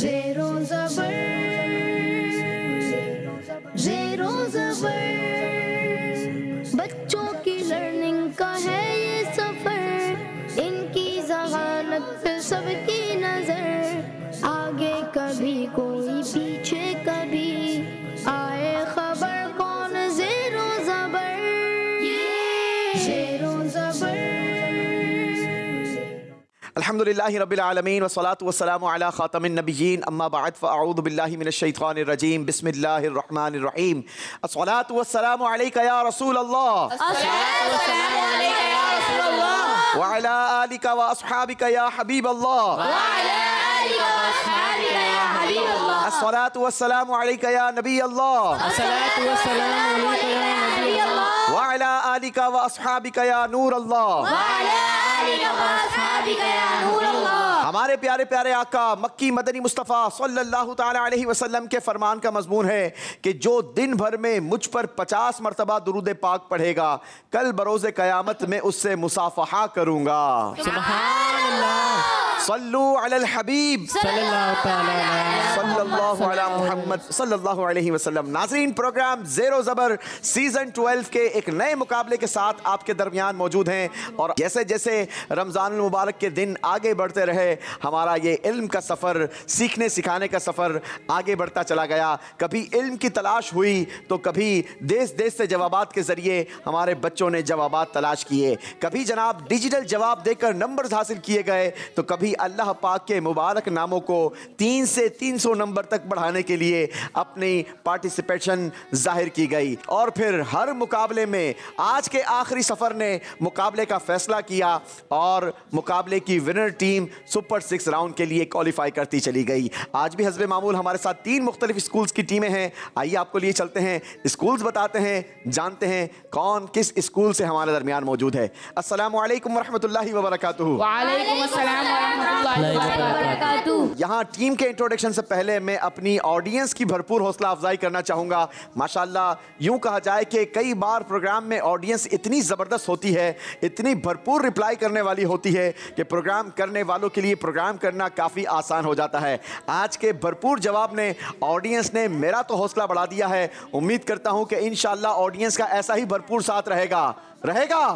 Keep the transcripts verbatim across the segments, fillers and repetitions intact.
ज़ेरो ज़बर, ज़ेरो ज़बर, बच्चों की लर्निंग का है ये सफर, इनकी ज़हानत पे सबकी नजर, आगे कभी कोई पीछे कभी आए खबर कौन ज़ेरो ज़बर, ज़ेरो ज़बर। अल्हम्दुलिल्लाहि रब्बिल आलमीन वस्सलातु वस्सलामु अला खातमिन नबिय्यीन अम्मा बअद फ़अऊज़ु बिल्लाहि मिनश शैतानिर रजीम बिस्मिल्लाहिर रहमानिर रहीम अस्सलातु वस्सलामु अलैका या रसूल अल्लाह अस्सलातु वस्सलामु अलैका या रसूल अल्लाह व अला आलिका व अस्हाबिका या हबीब अल्लाह व अला आलिका व अस्हाबिका या हबीब अल्लाह अस्सलातु वस्सलामु अलैका या नबी अल्लाह अस्सलातु वस्सलामु अलैका या नबी अल्लाह व अला आलिका व अस्हाबिका या नूर अल्लाह व अला आलिका व अस्हाबिका या नूर अल्लाह। हमारे प्यारे प्यारे आका मक्की मदनी मुस्तफ़ा सल्लल्लाहु ताला अलैहि वसल्लम के फरमान का मजमून है कि जो दिन भर में मुझ पर पचास मरतबा दुरूद पाक पढ़ेगा कल बरोज़े क़यामत में उससे मुसाफ़हा करूँगा। सुभान अल्लाह सल्लू अलल हबीब सल्लल्लाहु अला मुहम्मद सल्लल्लाहु अलैहि वसल्लम। नाज़रीन, programme Zero Zabar season twelve के एक नए मुकाबले के साथ आपके दरमियान मौजूद हैं और जैसे जैसे रमज़ानुल मुबारक के दिन आगे बढ़ते रहे हमारा ये इल्म का सफ़र, सीखने सिखाने का सफ़र आगे बढ़ता चला गया। कभी इल्म की तलाश हुई तो कभी देश देश से जवाबात के ज़रिए हमारे बच्चों ने जवाबात तलाश किए, कभी जनाब डिजिटल जवाब देकर नंबर्स हासिल किए गए तो कभी अल्लाह पाक के मुबारक नामों को तीन से तीन सौ नंबर तक बढ़ाने के लिए अपनी पार्टिसिपेशन जाहिर की गई। और फिर हर मुकाबले में आज के आखिरी सफ़र ने मुकाबले का फैसला किया और मुकाबले की winner team super six round के लिए क्वालिफाई करती चली गई। आज भी हस्बे मामूल हमारे साथ तीन मुख्तलिफ स्कूल्स की टीमें हैं। आइए आपको लिए चलते हैं, स्कूल्स बताते हैं, जानते हैं कौन किस स्कूल से हमारे दरमियान मौजूद है। अस्सलामु अलैकुम वरहमतुल्लाहि वबरकातुहू। वालेकुम अस्सलाम वरहमतुल्लाहि वबरकातुहू। यहाँ टीम के इंट्रोडक्शन से पहले मैं अपनी ऑडियंस की भरपूर हौसला अफजाई करना चाहूँगा। माशाल्लाह, यूँ कहा जाए कि कई बार प्रोग्राम में ऑडियंस इतनी ज़बरदस्त होती है, इतनी भरपूर रिप्लाई करने वाली होती है कि प्रोग्राम करने वालों के लिए प्रोग्राम करना काफ़ी आसान हो जाता है। आज के भरपूर जवाब ने ऑडियंस ने मेरा तो हौसला बढ़ा दिया है। उम्मीद करता हूँ कि इंशाअल्लाह ऑडियंस का ऐसा ही भरपूर साथ रहेगा रहेगा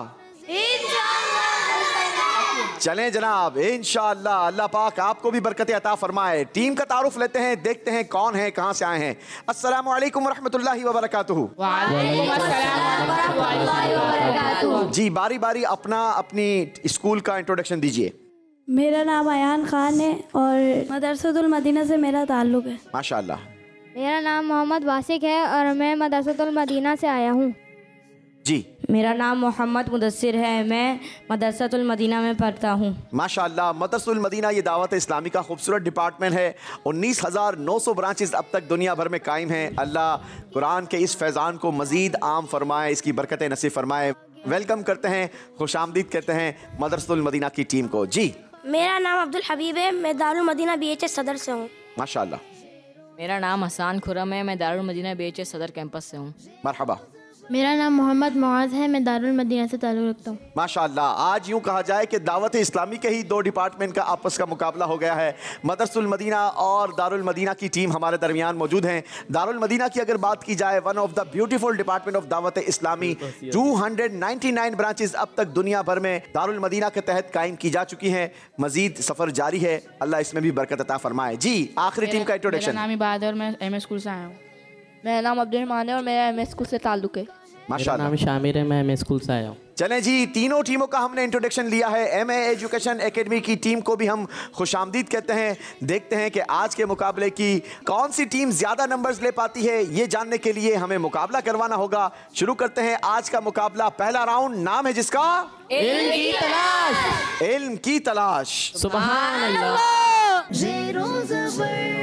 चलें जनाब, इंशाअल्लाह अल्लाह पाक आपको भी बरकत अता फरमाए। टीम का तारुफ लेते हैं, देखते हैं कौन है, कहां से आए हैं। अस्सलामु अलैकुम वरहमतुल्लाहि वबरकातुहू। वालेकुम अस्सलाम वरहमतुल्लाहि वबरकातुहू। जी, बारी बारी अपना अपनी स्कूल का इंट्रोडक्शन दीजिए। मेरा नाम अयान खान है और मदरसतुल मदीना से मेरा ताल्लुक़ है। माशाअल्लाह। मेरा नाम मोहम्मद वासिक है और मैं मदरसतुल मदीना से आया हूँ। जी, मेरा नाम मोहम्मद मुदस्सिर है, मैं मदरसतुल मदीना में पढ़ता हूँ। माशाअल्लाह। मदरसतुल मदीना ये दावत इस्लामी का खूबसूरत डिपार्टमेंट है। उन्नीस हज़ार नौ सौ ब्रांचेस अब तक दुनिया भर में कायम हैं। अल्लाह कुरान के इस फैज़ान को मज़ीद आम फरमाए, इसकी बरकतें नसीब फरमाए। वेलकम करते हैं, खुशामदीद कहते हैं मदरसतुल मदीना की टीम को। जी, मेरा नाम अब्दुल हबीब है, मैं Darul Madina B H S Saddar से हूँ। माशाअल्लाह। मेरा नाम हसान खुरम है, मैं Darul Madina B H S Saddar campus से हूँ। मरहबा। मेरा नाम मोहम्मद मुआज़ है, मैं दारुल मदीना से ताल्लुक़ रखता हूँ। माशाअल्लाह। आज यूँ कहा जाए कि दावत इस्लामी के ही दो डिपार्टमेंट का आपस का मुकाबला हो गया है। मदरसतुल मदीना और दारुल मदीना की टीम हमारे दरमियान मौजूद हैं। दारुल मदीना की अगर बात की जाए, one of the beautiful department of Dawat Islami, two hundred ninety nine branches अब तक दुनिया भर में दारुल मदीना के तहत कायम की जा चुकी हैं। मजीद सफ़र जारी है, अल्लाह इसमें भी बरकत अता फरमाए। जी, आखिरी टीम का इंट्रोडक्शन। मेरा नाम इबाद है और मैं एम एस स्कूल से आया हूँ। मेरा नाम अब्दुल रहमान है और मेरा एम एस स्कूल से ताल्लुक़ है। मेरा नाम शामिर है, मैं एम एस स्कूल से आया हूँ। चलें जी, तीनों टीमों का हमने इंट्रोडक्शन लिया है। एम ए एजुकेशन एकेडमी की टीम को भी हम खुशामदीद कहते हैं। देखते हैं कि आज के मुकाबले की कौन सी टीम ज़्यादा नंबर्स ले पाती है, ये जानने के लिए हमें मुकाबला करवाना होगा। शुरू करते हैं आज का मुकाबला। पहला राउंड, नाम है जिसका इल्म की तलाश। इल्म की तलाश। सुभान अल्लाह। ज़ेरो ज़बर।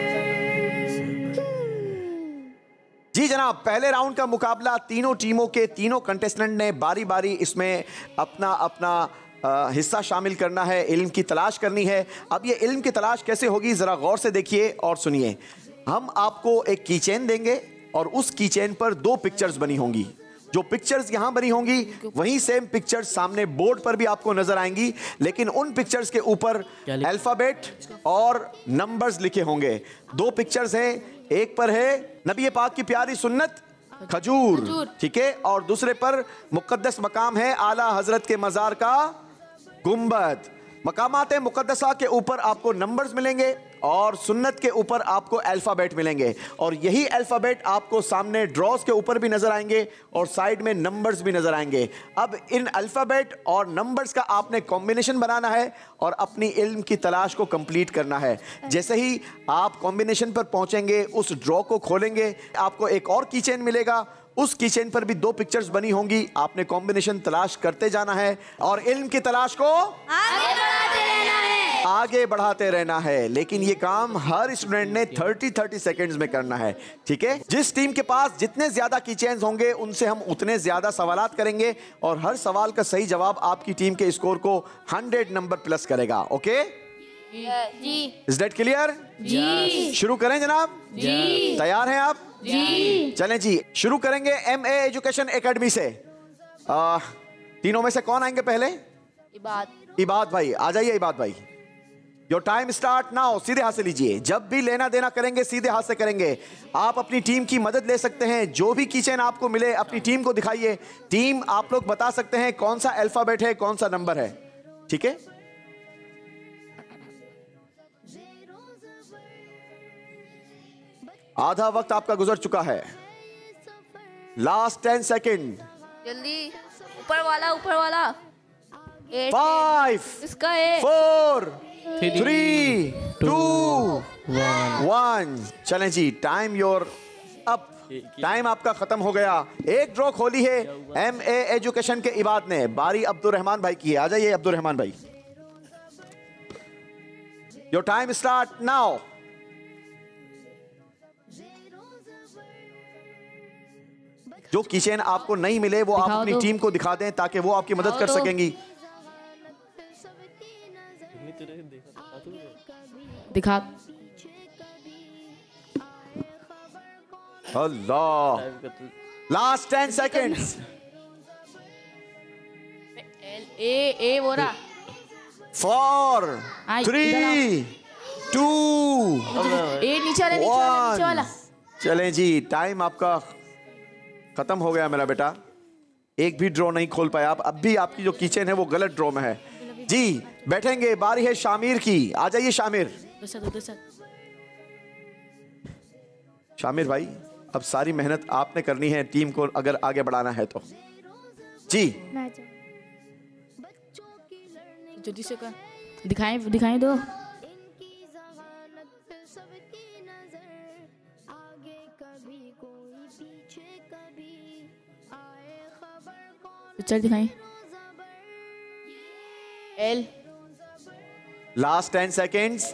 जी जनाब, पहले राउंड का मुकाबला तीनों टीमों के तीनों कंटेस्टेंट ने बारी बारी इसमें अपना अपना आ, हिस्सा शामिल करना है, इल्म की तलाश करनी है। अब ये इल्म की तलाश कैसे होगी ज़रा गौर से देखिए और सुनिए। हम आपको एक की चेन देंगे और उस की चेन पर दो पिक्चर्स बनी होंगी। जो पिक्चर्स यहां बनी होंगी वही सेम पिक्चर्स सामने बोर्ड पर भी आपको नजर आएंगी, लेकिन उन पिक्चर्स के ऊपर अल्फाबेट और नंबर्स लिखे होंगे। दो पिक्चर्स हैं, एक पर है नबी पाक की प्यारी सुन्नत खजूर, ठीक है, और दूसरे पर मुकद्दस मकाम है आला हजरत के मजार का गुंबद। मकामात मुकद्दसा के ऊपर आपको नंबर्स मिलेंगे और सुन्नत के ऊपर आपको अल्फाबेट मिलेंगे, और यही अल्फाबेट आपको सामने ड्रॉस के ऊपर भी नजर आएंगे और साइड में नंबर्स भी नजर आएंगे। अब इन अल्फाबेट और नंबर्स का आपने कॉम्बिनेशन बनाना है और अपनी इल्म की तलाश को कंप्लीट करना है। जैसे ही आप कॉम्बिनेशन पर पहुंचेंगे, उस ड्रॉ को खोलेंगे, आपको एक और कीचेन मिलेगा, उस कीचेन पर भी दो पिक्चर्स बनी होंगी। आपने कॉम्बिनेशन तलाश करते जाना है और इल्म की तलाश को आगे बढ़ाते रहना है, आगे बढ़ाते रहना है। लेकिन ये काम हर स्टूडेंट ने तीस तीस सेकंड्स में करना है, ठीक है। जिस टीम के पास जितने ज्यादा कीचेन्स होंगे उनसे हम उतने ज्यादा सवालात करेंगे और हर सवाल का सही जवाब आपकी टीम के स्कोर को हंड्रेड नंबर प्लस करेगा। ओके जी। Is that clear? जी। शुरू करें जनाब? जी। तैयार हैं आप? जी। चलें जी, शुरू करेंगे एम ए एजुकेशन एकेडमी से। आ, तीनों में से कौन आएंगे पहले? इबाद। इबाद भाई आ जाइए। इबाद भाई, योर टाइम स्टार्ट नाउ। सीधे हाथ से लीजिए, जब भी लेना देना करेंगे सीधे हाथ से करेंगे। आप अपनी टीम की मदद ले सकते हैं, जो भी कीचेन आपको मिले अपनी टीम को दिखाइए। टीम आप लोग बता सकते हैं कौन सा अल्फाबेट है, कौन सा नंबर है, ठीक है। आधा वक्त आपका गुजर चुका है, लास्ट टेन सेकेंड। जल्दी, ऊपर वाला, ऊपर वाला। फाइव, इसका है फोर, थ्री, टू, वन। चलें जी, टाइम योर अप। टाइम आपका खत्म हो गया। एक ड्रॉ खोली है एम ए एजुकेशन के इबाद ने। बारी अब्दुल रहमान भाई की है, आ जाइए अब्दुल रहमान भाई। Your time start now. जो कीचेन आपको नहीं मिले वो आप अपनी टीम को दिखा दें ताकि वो आपकी मदद कर सकेंगी। दिखा। अल्लाह, last ten seconds. A A वो रहा। फोर, थ्री, टू, ए नीचे वाला, नीचे वाला, नीचे वाला। चलें जी, टाइम आपका खत्म हो गया मेरा बेटा। एक भी ड्रॉ नहीं खोल पाया आप। अब भी आपकी जो किचन है वो गलत ड्रॉ में है जी। बैठेंगे, बारी है शामिर की। आ जाइए शामिर। शामिर भाई, अब सारी मेहनत आपने करनी है टीम को अगर आगे बढ़ाना है तो जी। जल्दी से कर, दिखाएं दिखाएं दो। पिक्चर दिखाएं। एल। Last ten seconds.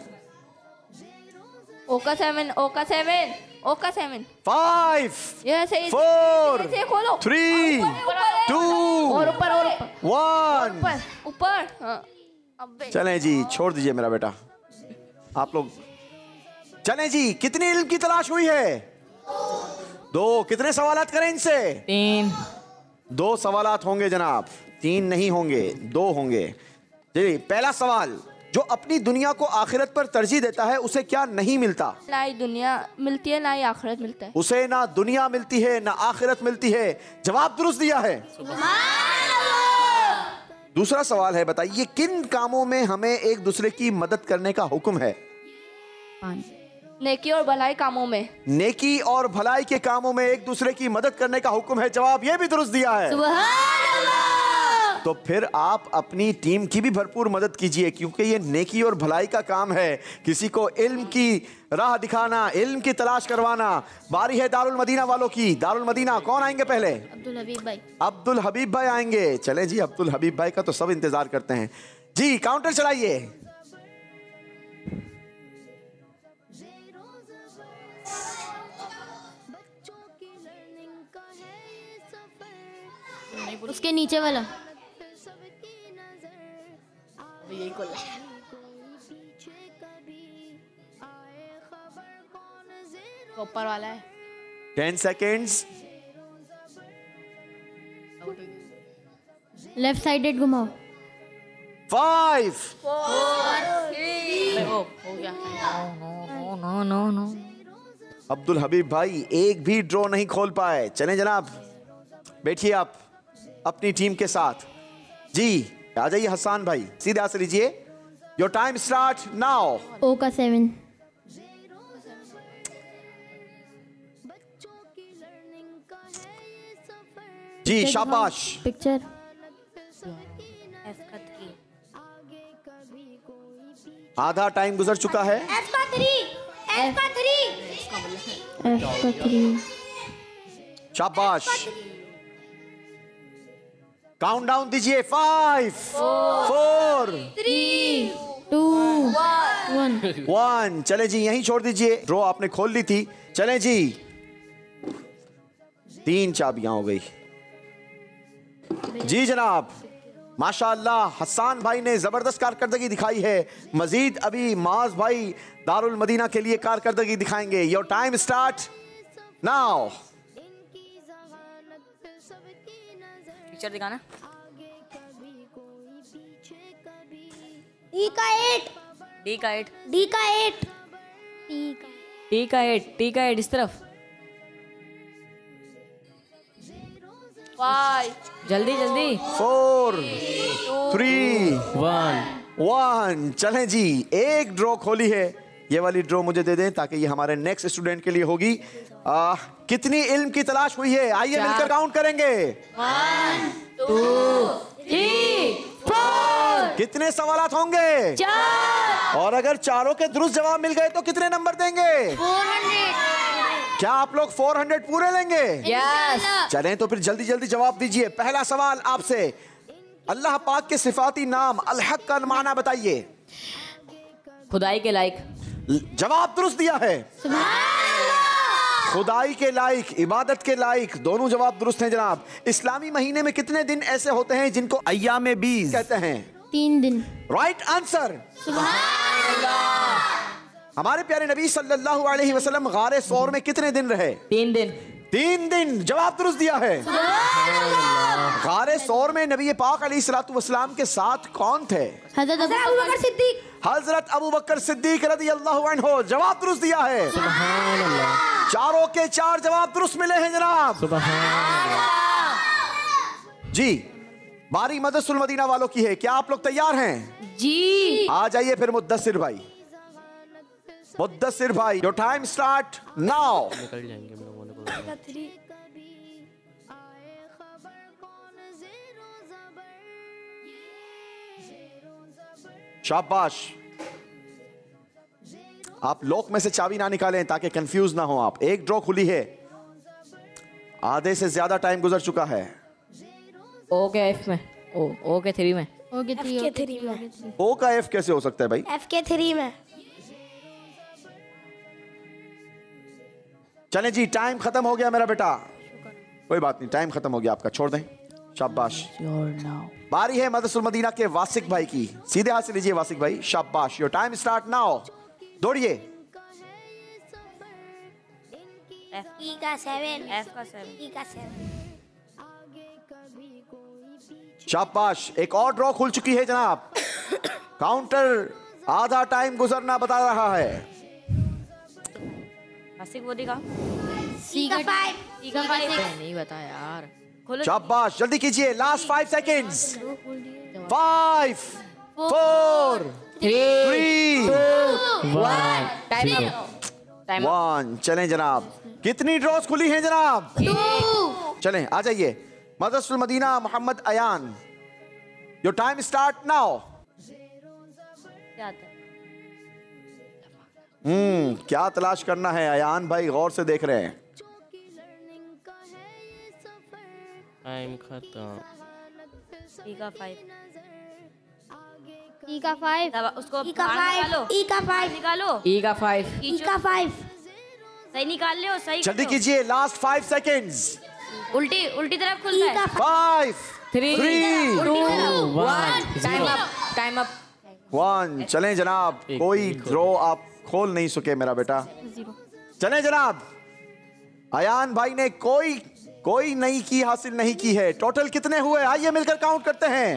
ओका सेवन, ओका सेवन, ओका सेवन। फाइव, ये सही। फोर, ये खोलो। थ्री, टू, और ऊपर और ऊपर। वन। ऊपर। हाँ। अबे। चलें जी, छोड़ दीजिए मेरा बेटा, आप लोग चलें जी। कितनी इल्म की तलाश हुई है? दो। कितने सवालात करें इनसे? तीन। दो सवालात होंगे जनाब, तीन नहीं होंगे, दो होंगे जी। पहला सवाल, जो अपनी दुनिया को आखिरत पर तरजीह देता है उसे क्या नहीं मिलता? ना ही दुनिया मिलती है ना ही आखिरत मिलता है। उसे ना दुनिया मिलती है ना आखिरत मिलती है। जवाब दुरुस्त दिया है। दूसरा सवाल है, बताइए किन कामों में हमें एक दूसरे की मदद करने का हुक्म है? नेकी और भलाई कामों में। नेकी और भलाई के कामों में एक दूसरे की मदद करने का हुक्म है। जवाब ये भी दुरुस्त दिया है। तो फिर आप अपनी टीम की भी भरपूर मदद कीजिए, क्योंकि ये नेकी और भलाई का काम है। किसी को इल्म की राह दिखाना, इल्म की तलाश करवाना। बारी है दारुल मदीना वालों की। दारुल मदीना कौन आएंगे पहले? अब्दुल हबीब भाई। अब्दुल हबीब भाई आएंगे। चलें जी, अब्दुल हबीब भाई का तो सब इंतजार करते हैं जी। काउंटर चलाइए। उसके नीचे वाला। यही खोला। ऊपर वाला है। Ten seconds. लेफ्ट साइडेड घुमाओ। फाइव, हो गया। No no no no. Abdul Habib भाई एक भी ड्रॉ नहीं खोल पाए। चलें जनाब, बैठिए आप अपनी टीम के साथ। जी आ जाइए हसन भाई, सीधे हाथ से लीजिए। Your time start now. O का सेवन। जी शाबाश। पिक्चर। एफ का थ्री। आधा टाइम गुजर चुका है। एफ का थ्री। एफ का थ्री। एफ का थ्री। शाबाश। काउंट डाउन दीजिए। Five, four, three, two, one. One. चले जी यहीं छोड़ दीजिए, ड्रॉ आपने खोल ली थी। चलें जी, तीन चाबियां हो गई। जी जनाब, माशाअल्लाह हसन भाई ने जबरदस्त कारकर्दगी दिखाई है। मजीद अभी माज भाई दारुल मदीना के लिए कारकर्दगी दिखाएंगे। Your time start now. Picture दिखाना। डी का एट। डी का एट। डी का एट। टी का टी का एट। टी का एट इस तरफ। फाइव। जल्दी जल्दी। Four, three, one. वन। चलें जी, एक ड्रॉ खोली है। ये वाली ड्रॉ मुझे दे दें ताकि ये हमारे नेक्स्ट स्टूडेंट के लिए होगी। आ, कितनी इल्म की तलाश हुई है, आइए मिलकर काउंट करेंगे। One, two, three, four. कितने सवालात होंगे? चार। और अगर चारों के दुरुस्त जवाब मिल गए तो कितने नंबर देंगे? Four hundred. क्या आप लोग फोर हंड्रेड पूरे लेंगे? यस। चलें तो फिर जल्दी जल्दी जवाब दीजिए। पहला सवाल आपसे, अल्लाह पाक के सिफाती नाम अल हक का माना बताइए। खुदाई के लायक। जवाब दुरुस्त दिया है। खुदाई के लायक, इबादत के लायक, दोनों जवाब दुरुस्त हैं जनाब। इस्लामी महीने में कितने दिन ऐसे होते हैं जिनको अय्याम बीज कहते हैं? तीन दिन। Right answer. हमारे प्यारे नबी सल्लल्लाहु अलैहि वसल्लम गारे सौर में कितने दिन रहे? तीन दिन। तीन दिन। जवाब दुरुस्त दिया है। गारे सौर में नबी पाक अलैहिस्सलातु वस्सलाम के साथ कौन थे? हज़रत अबू बकर सिद्दीक। हजरत अबू बकर सिद्दीक रज़ियल्लाहु अन्हु। जवाब दुरुस्त दिया है। सुभान अल्लाह। चारों के चार जवाब दुरुस्त मिले हैं जनाब। सुभान अल्लाह। जी बारी मदरसुल मदीना वालों की है, क्या आप लोग तैयार हैं? जी। आ जाइए फिर मुद्दसिर भाई। मुद्दसिर भाई, योर टाइम स्टार्ट नाउ। निकल जाएंगे हम लोगों ने बोला। शाबाश। आप लॉक में से चाबी ना निकालें ताकि कंफ्यूज ना हो आप। एक ड्रॉ खुली है, आधे से ज्यादा टाइम गुजर चुका है। ओ के एफ में। ओ ओ के थ्री में। ओ के थ्री। के थ्री में। ओ का एफ कैसे हो सकता है भाई? एफ के थ्री में। चलें जी, टाइम खत्म हो गया मेरा बेटा। कोई बात नहीं, टाइम खत्म हो गया आपका, छोड़ दें। शाबाश। बारी है मदरसुल मदीना के वासिक भाई की। सीधे हाथ से लीजिए वासिक भाई। शाबाश। Your time start now. दौड़िए। ई का सेवन। एफ का सेवन। ई का सेवन। शाबाश। एक और ड्रॉ खुल चुकी है जनाब। काउंटर आधा टाइम गुजरना बता रहा है। आसिक वो दिखा। सी का फाइव। सी का फाइव। नहीं बता यार। खोलो। शाबाश, जल्दी कीजिए। Last five seconds. Five, four, three, one. Time up. Time up. One. चलें जनाब, कितनी ड्रॉज खुली हैं जनाब? चलें आ जाइए। Madrasul Madina Mohammad Ayan, your time start now. क्या आता है? हम्म क्या तलाश करना है अयान भाई? गौर से देख रहे हैं। टाइम खत्म। ई का फाइव। ई का फाइव। तब उसको ई का बाहर निकालो। फाइव। ई का फाइव। निकालो। ई का फाइव। ई का फाइव। सही निकाल ले। सही जल्दी करो। कीजिए, लास्ट फाइव सेकेंड्स। उल्टी उल्टी तरफ ई खुलता का है। Five, three, three, two, one. One. Time up. Time up. One. चलें जनाब, एक कोई भी खोल। ड्रॉ आप खोल नहीं सके मेरा बेटा। चलें जनाब, अयान भाई ने कोई कोई नई की हासिल नहीं की है। टोटल कितने हुए, आइए मिलकर काउंट करते हैं।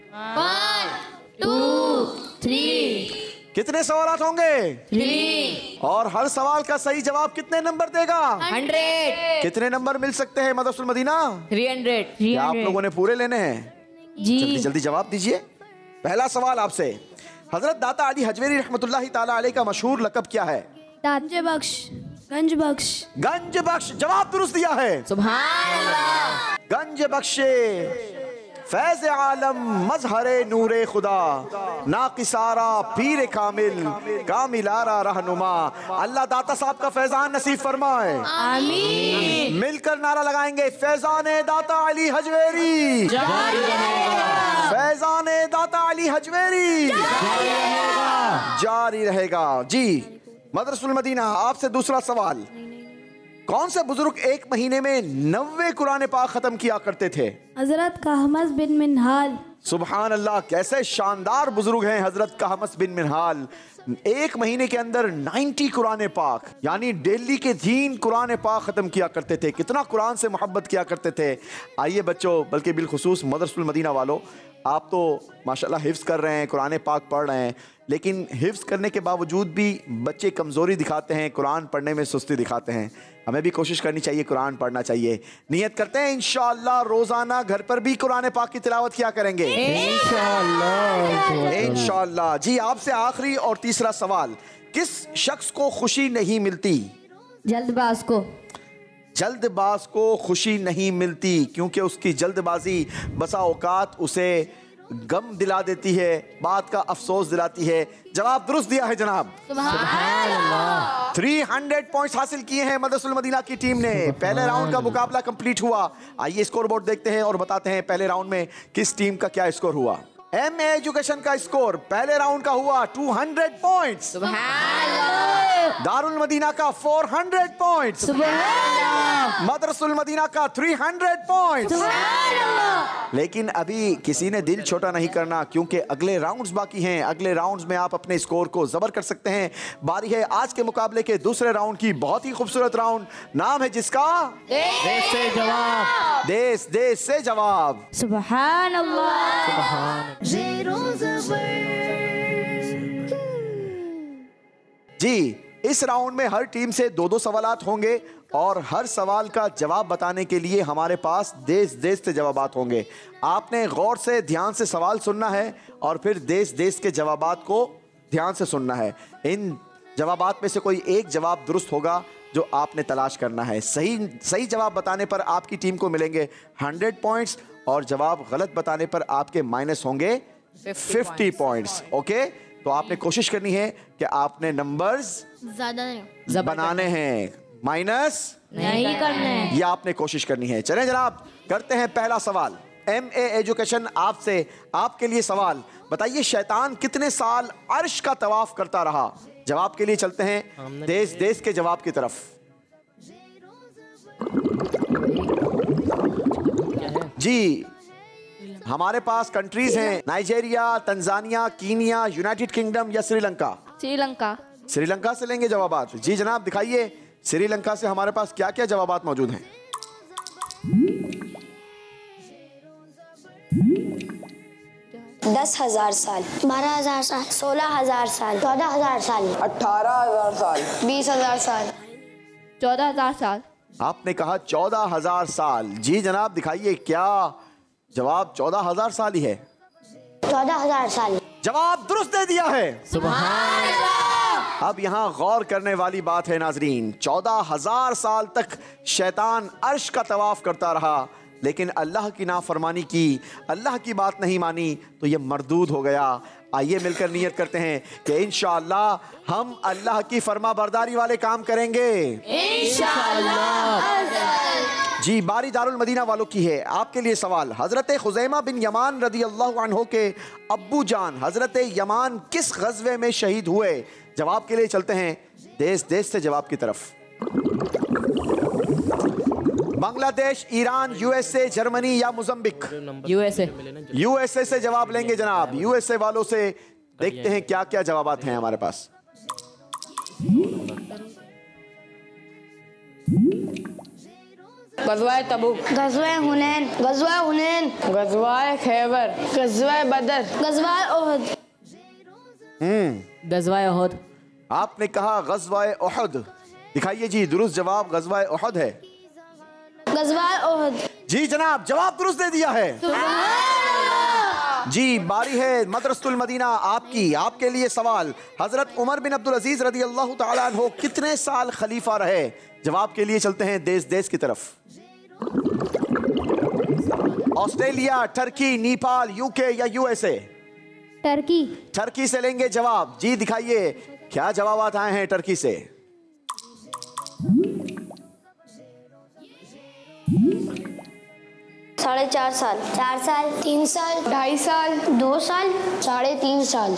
वन टू थ्री कितने सवाल होंगे? थ्री और हर सवाल का सही जवाब कितने नंबर देगा? हंड्रेड कितने नंबर मिल सकते हैं मदरसुल मदीना? थ्री हंड्रेड क्या आप लोगों ने पूरे लेने हैं? जी जल्दी जल्दी जवाब दीजिए। पहला सवाल आपसे, हजरत दाता अली हजवेरी रहमतुल्लाहि ताला अलैह का मशहूर लक़ब क्या है? गंज बख्श गंज बख्श गंज बख्श। जवाब दुरुस्त दिया है। सुभान अल्लाह। गंज बख्शे फैज आलम मजहरे नूरे खुदा नाकिसारा पीर कामिल कामिलारा रहनुमा। अल्लाह दाता साहब का फैजान नसीब फरमाए। आमीन। मिलकर नारा लगाएंगे, फैजान दाता अली हजवेरी जारी रहेगा। फैजान दाता अली हजवेरी जारी रहेगा। जारी रहेगा। जी मदरसुल मदीना, आपसे दूसरा सवाल, कौन से बुजुर्ग एक महीने में नब्बे कुरान पाक खत्म किया करते थे? हजरत कहमस बिन मिनहाल। सुभान अल्लाह, कैसे शानदार बुजुर्ग हैं हजरत कहमस बिन मिनहाल। एक महीने के अंदर नब्बे कुरान पाक यानी डेली के तीन कुरान पाक खत्म किया करते थे। कितना कुरान से मोहब्बत किया करते थे। आइए बच्चों, बल्कि बिलखुसूस मदरसुल मदीना वालों, आप तो माशाल्लाह हिफ्ज़ कर रहे हैं, कुरान पाक पढ़ रहे हैं, लेकिन हिफ्ज़ करने के बावजूद भी बच्चे कमज़ोरी दिखाते हैं, कुरान पढ़ने में सुस्ती दिखाते हैं। हमें भी कोशिश करनी चाहिए, कुरान पढ़ना चाहिए। नियत करते हैं इंशाअल्लाह रोज़ाना घर पर भी कुरान पाक की तिलावत किया करेंगे इंशाअल्लाह इंशाअल्लाह। जी आपसे आखिरी और तीसरा सवाल, किस शख्स को खुशी नहीं मिलती? जल्दबाज को। जल्दबाज को खुशी नहीं मिलती क्योंकि उसकी जल्दबाजी बसा औकात उसे गम दिला देती है, बात का अफसोस दिलाती है। जवाब दुरुस्त दिया है जनाब। सुभान अल्लाह। तीन सौ पॉइंट्स हासिल किए हैं मदरसुल मदीना की टीम ने। पहले राउंड का मुकाबला कंप्लीट हुआ। आइए स्कोर बोर्ड देखते हैं और बताते हैं पहले राउंड में किस टीम का क्या स्कोर हुआ। एम ए एजुकेशन का स्कोर पहले राउंड का हुआ दो सौ पॉइंट्स। सुभान अल्लाह। दारुल मदीना का चार सौ पॉइंट्स। मदरसुल मदीना का तीन सौ पॉइंट्स। लेकिन अभी किसी ने दिल छोटा नहीं करना क्योंकि अगले राउंड्स बाकी हैं। अगले राउंड्स में आप अपने स्कोर को जबर कर सकते हैं। बारी है आज के मुकाबले के दूसरे राउंड की। बहुत ही खूबसूरत राउंड, नाम है जिसका देश से जवाब। देश देश से जवाब। सुभान अल्लाह। जी इस राउंड में हर टीम से दो दो सवालात होंगे और हर सवाल का जवाब बताने के लिए हमारे पास देश देश से जवाबात होंगे। आपने गौर से ध्यान से सवाल सुनना है और फिर देश देश के जवाबात को ध्यान से सुनना है। इन जवाबात में से कोई एक जवाब दुरुस्त होगा जो आपने तलाश करना है। सही सही जवाब बताने पर आपकी टीम को मिलेंगे सौ पॉइंट्स और जवाब गलत बताने पर आपके माइनस होंगे पचास पॉइंट्स। ओके, तो आपने कोशिश करनी है कि आपने नंबर्स ज्यादा बनाने हैं, माइनस नहीं करना है। ये आपने कोशिश करनी है। चलें जनाब, करते हैं पहला सवाल। एम ए एजुकेशन आपसे, आपके लिए सवाल, बताइए शैतान कितने साल अर्श का तवाफ करता रहा? जवाब के लिए चलते हैं देश देश के जवाब की तरफ। जी हमारे पास कंट्रीज हैं Nigeria, Tanzania, Kenya, United Kingdom या श्रीलंका। श्रीलंका। श्रीलंका से लेंगे जवाबात। जी जनाब दिखाइए श्रीलंका से हमारे पास क्या क्या जवाबात मौजूद हैं। दस हजार साल, बारह हजार साल, सोलह हजार साल, चौदह हजार साल, अठारह हजार साल, बीस हजार साल, चौदह हजार साल। आपने कहा चौदह हजार साल। जी जनाब दिखाइए क्या जवाब चौदह हजार साल ही है? चौदह हजार साल। जवाब दुरुस्त दे दिया है। सुभान अल्लाह। अब यहाँ गौर करने वाली बात है नाजरीन, चौदह हजार साल तक शैतान अर्श का तवाफ करता रहा लेकिन अल्लाह की नाफरमानी की, अल्लाह की बात नहीं मानी तो ये मरदूद हो गया। आइए मिलकर नियत करते हैं कि इंशाअल्लाह हम अल्लाह की फरमा बरदारी वाले काम करेंगे इंशाअल्लाह। जी बारी दारुल मदीना वालों की है। आपके लिए सवाल, हजरत खुज़ैमा बिन यमान रदी अल्लाह अन्हु के अब्बू जान हजरत यमान किस गज़वे में शहीद हुए? जवाब के लिए चलते हैं देश देश से जवाब की तरफ। बांग्लादेश, ईरान, यूएसए, जर्मनी या मोज़म्बिक? यूएसए। यूएसए से जवाब लेंगे जनाब। यूएसए वालों से देखते हैं क्या क्या जवाबात हैं हमारे पास। गज़वा तबूक, गज़वा हुनैन, गज़वा हुनैन, गज़वा खैबर, गज़वा बदर, गज़वा ओहद। हम्म गज़वा ओहद। आपने कहा गज़वाए ओहद। दिखाइए जी, दुरुस्त जवाब गज़वाए ओहद है। गज़वा ओहद। जी जनाब, जवाब दुरुस्त दे दिया है। जी बारी है मदरसतुल मदीना आपकी। आपके लिए सवाल, हजरत उमर बिन अब्दुल अजीज रदी अल्लाह तआला अन्हु कितने साल खलीफा रहे? जवाब के लिए चलते हैं देश देश की तरफ। ऑस्ट्रेलिया, टर्की, नेपाल, यूके या यूएसए? टर्की। टर्की से लेंगे जवाब। जी दिखाइए क्या जवाब आए हैं टर्की से। साढ़े चार साल, चार साल, तीन साल, ढाई साल, दो साल, साढ़े तीन साल,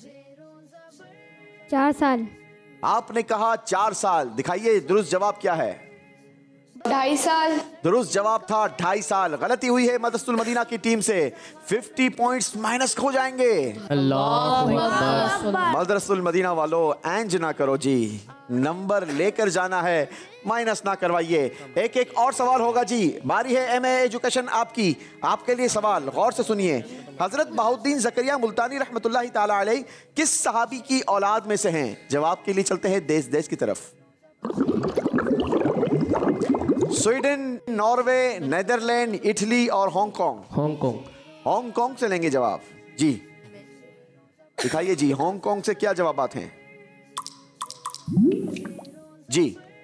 चार साल। आपने कहा चार साल। दिखाइए दुरुस्त जवाब क्या है। ढाई साल। दुरुस्त जवाब था ढाई साल। गलती हुई है मदरसतुल मदीना की टीम से। पचास पॉइंट्स माइनस हो जाएंगे। मदरसतुल मदीना वालों एंज ना करो जी, नंबर लेकर जाना है, माइनस ना करवाइए। एक एक और सवाल होगा जी। बारी है एम ए एजुकेशन आपकी। आपके लिए सवाल, गौर से सुनिए। हजरत बहाउद्दीन ज़करिया मुल्तानी रहमतुल्लाहि ताला अलैह किस सहाबी की औलाद में से हैं? जवाब के लिए चलते हैं देश देश की तरफ। स्वीडन, नॉर्वे, नेदरलैंड, इटली और हांगकांग? हांगकांग। हांगकांग से लेंगे जवाब। जी दिखाइए जी, हांगकांग से क्या जवाबात हैं? जी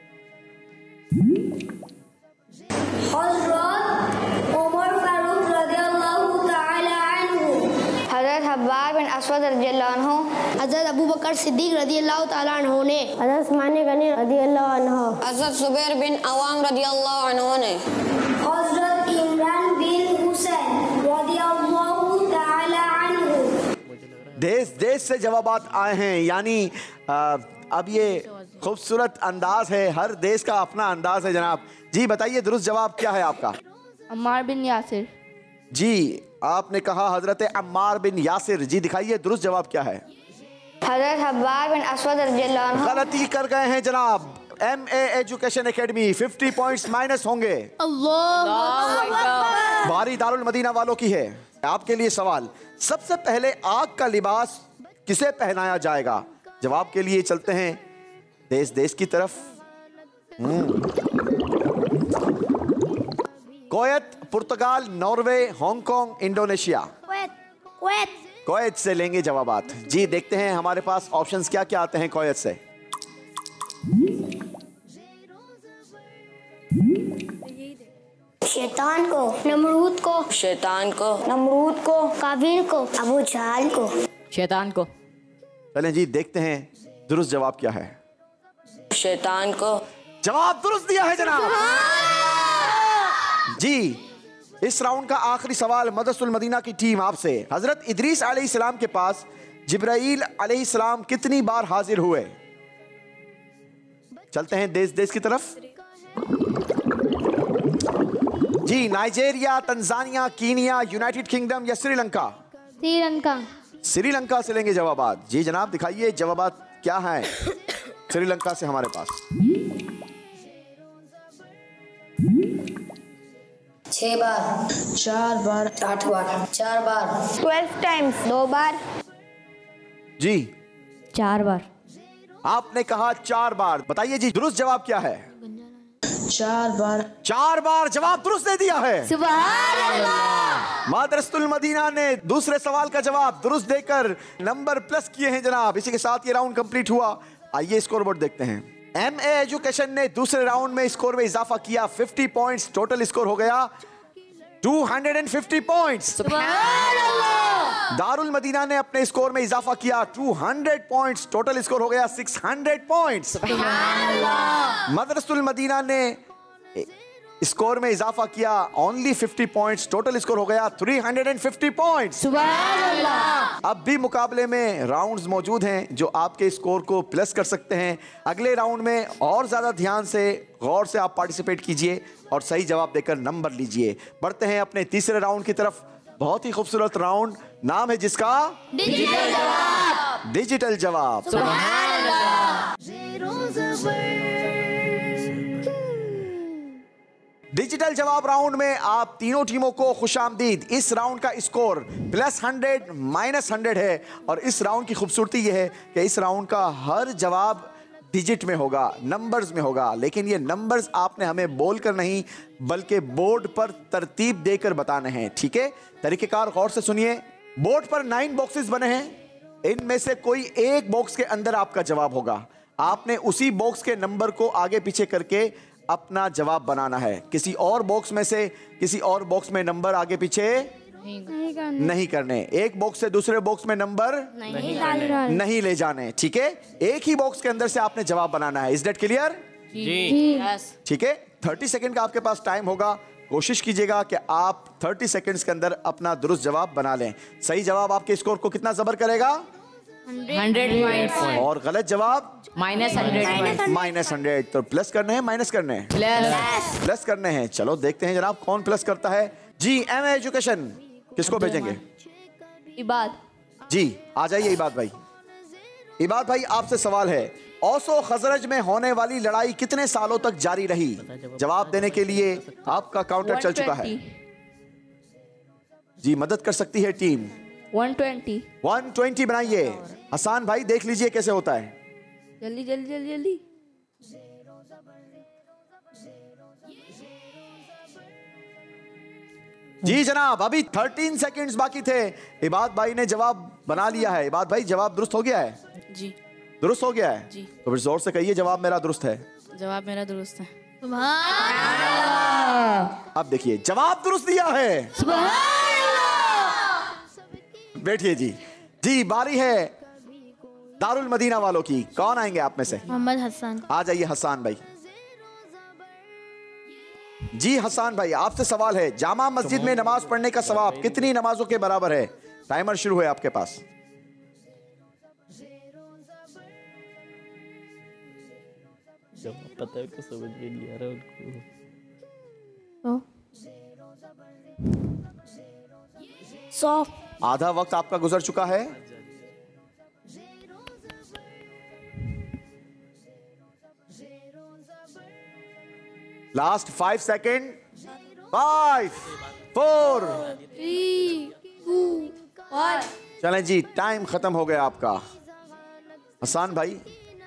हज़रत हब्बाब बिन अस्वद रज़ियल्लाहु अन्हु, हज़रत अबू बकर सिद्दीक रज़ियल्लाहु ताला अन्हु ने, हज़रत उस्मान गनी रज़ियल्लाहु अन्हु, हज़रत जुबैर बिन अवाम रज़ियल्लाहु अन्हु ने, हज़रत इमरान बिन हुसैन रज़ियल्लाहु ताला अन्हु। देश देश से जवाबात आए हैं, यानी आ, अब ये खूबसूरत अंदाज है, हर देश का अपना अंदाज है जनाब। जी बताइए दुरुस्त जवाब क्या है आपका? अम्मार बिन यासिर। जी आपने कहा हजरत अम्मार बिन यासिर। जी दिखाइए दुरुस्त जवाब क्या है? हज़रत हब्बाब बिन अस्वद रज़ियल्लाहु अन्हु। गलती कर गए हैं जनाब। एम ए एजुकेशन एकेडमी पचास पॉइंट्स माइनस होंगे। बारी दारुल मदीना वालों की है। आपके लिए सवाल, सबसे पहले आग का लिबास किसे पहनाया जाएगा? जवाब के लिए चलते हैं देश देश की तरफ। कुवैत, पुर्तगाल, Norway, Hong Kong, Indonesia? Kuwait. Kuwait से लेंगे जवाबात। जी देखते हैं हमारे पास ऑप्शंस क्या क्या आते हैं कुवैत से। शैतान को, नमरूद को, शैतान को, नमरूद को, काबिल को, अबू जहल को, शैतान को। चलें जी देखते हैं दुरुस्त जवाब क्या है। शैतान को। जवाब दुरुस्त दिया है जनाब। जी इस राउंड का आखिरी सवाल मदरसतुल मदीना की टीम आपसे। हजरत इदरीस अलैहिस्सलाम के पास जिब्राईल अलैहिस्सलाम कितनी बार हाजिर हुए? चलते हैं देश देश की तरफ। जी Nigeria, Tanzania, Kenya, United Kingdom या श्रीलंका? श्रीलंका। श्रीलंका से लेंगे जवाबात। जी जनाब दिखाइए जवाबात क्या है श्रीलंका से हमारे पास। छह बार, चार बार, आठ बार, चार बार, ट्वेल्व टाइम्स, दो बार। जी चार बार। आपने कहा चार बार। बताइए जी दुरुस्त जवाब क्या है? चार बार। चार बार जवाब दुरुस्त दे दिया है। सुभान अल्लाह। मदरसतुल मदीना ने दूसरे सवाल का जवाब दुरुस्त देकर नंबर प्लस किए हैं जनाब। इसी के साथ ये राउंड कंप्लीट हुआ। आइए स्कोरबोर्ड देखते हैं। एम ए एजुकेशन ने दूसरे राउंड में स्कोर में इजाफा किया। पचास पॉइंट्स, टोटल स्कोर हो गया दो सौ पचास पॉइंट्स। दारुल मदीना ने अपने स्कोर में इजाफा किया दो सौ पॉइंट्स, टोटल स्कोर हो गया छह सौ पॉइंट्स। मदरसतुल मदीना ने स्कोर में इजाफा किया ओनली पचास पॉइंट्स, टोटल स्कोर हो गया तीन सौ पचास पॉइंट्स। सुभान अल्लाह। अब भी मुकाबले में राउंड्स मौजूद हैं जो आपके स्कोर को प्लस कर सकते हैं। अगले राउंड में और ज्यादा ध्यान से, गौर से आप पार्टिसिपेट कीजिए और सही जवाब देकर नंबर लीजिए। बढ़ते हैं अपने तीसरे राउंड की तरफ। बहुत ही खूबसूरत राउंड, नाम है जिसका डिजिटल जवाब। डिजिटल जवाब। सुभान अल्लाह। डिजिटल जवाब राउंड में आप तीनों टीमों को खुशामदीद। इस राउंड का score plus hundred minus hundred है और इस राउंड की खूबसूरती यह है कि इस राउंड का हर जवाब डिजिट में होगा, नंबर्स में होगा, लेकिन ये नंबर्स आपने हमें बोलकर नहीं बल्कि बोर्ड पर तरतीब देकर बताने हैं। ठीक है, तरीकेकार गौर से सुनिए। बोर्ड पर नाइन बॉक्सेस बने हैं, इनमें से कोई एक बॉक्स के अंदर आपका जवाब होगा। आपने उसी बॉक्स के नंबर को आगे पीछे करके अपना जवाब बनाना है। किसी और बॉक्स में से किसी और बॉक्स में नंबर आगे पीछे नहीं करने नहीं करने। एक बॉक्स से दूसरे बॉक्स में नंबर नहीं नहीं ले जाने। ठीक है, एक ही बॉक्स के अंदर से आपने जवाब बनाना है। Is that clear? जी। ठीक है, तीस सेकंड का आपके पास टाइम होगा। कोशिश कीजिएगा कि आप तीस सेकंड्स के अंदर अपना दुरुस्त जवाब बना लें। सही जवाब आपके स्कोर को कितना जबर करेगा? हंड्रेड पॉइंट और गलत जवाब माइनस हंड्रेड माइनस हंड्रेड। तो प्लस करने हैं माइनस करने हैं? प्लस प्लस करने हैं। चलो देखते हैं जनाब कौन प्लस करता है। जी, एम एजुकेशन किसको भेजेंगे? इबाद। जी आ जाइए इबाद भाई। इबाद भाई आपसे सवाल है, औसो खजरज में होने वाली लड़ाई कितने सालों तक जारी रही? जवाब देने के लिए आपका काउंटर चल चुका है। जी मदद कर सकती है टीम। एक सौ बीस। एक सौ बीस बनाइए। हसान भाई देख लीजिए कैसे होता है। जल्दी जल्दी जल्दी जल्दी। जी जनाब, अभी तेरह सेकंड्स बाकी थे। इबाद भाई ने जवाब बना लिया है। इबाद भाई जवाब दुरुस्त हो गया है? जी दुरुस्त हो गया है? जी। तो फिर जोर से कहिए जवाब मेरा दुरुस्त है। जवाब मेरा दुरुस्त है। अब देखिए जवाब दुरुस्त दिया है। बैठिए जी। जी बारी है दारुल मदीना वालों की। कौन आएंगे आप में से? मोहम्मद हसन। आ जाइए हसान भाई। जी हसान भाई आपसे सवाल है, जामा मस्जिद में नमाज पढ़ने का सवाब कितनी नमाजों के बराबर है? टाइमर शुरू है आपके पास। जब पता है कि समझ में नहीं आ रहा उनको। सौ। आधा वक्त आपका गुजर चुका है। Last five second. Five four चलें जी, टाइम खत्म हो गया आपका। हसान भाई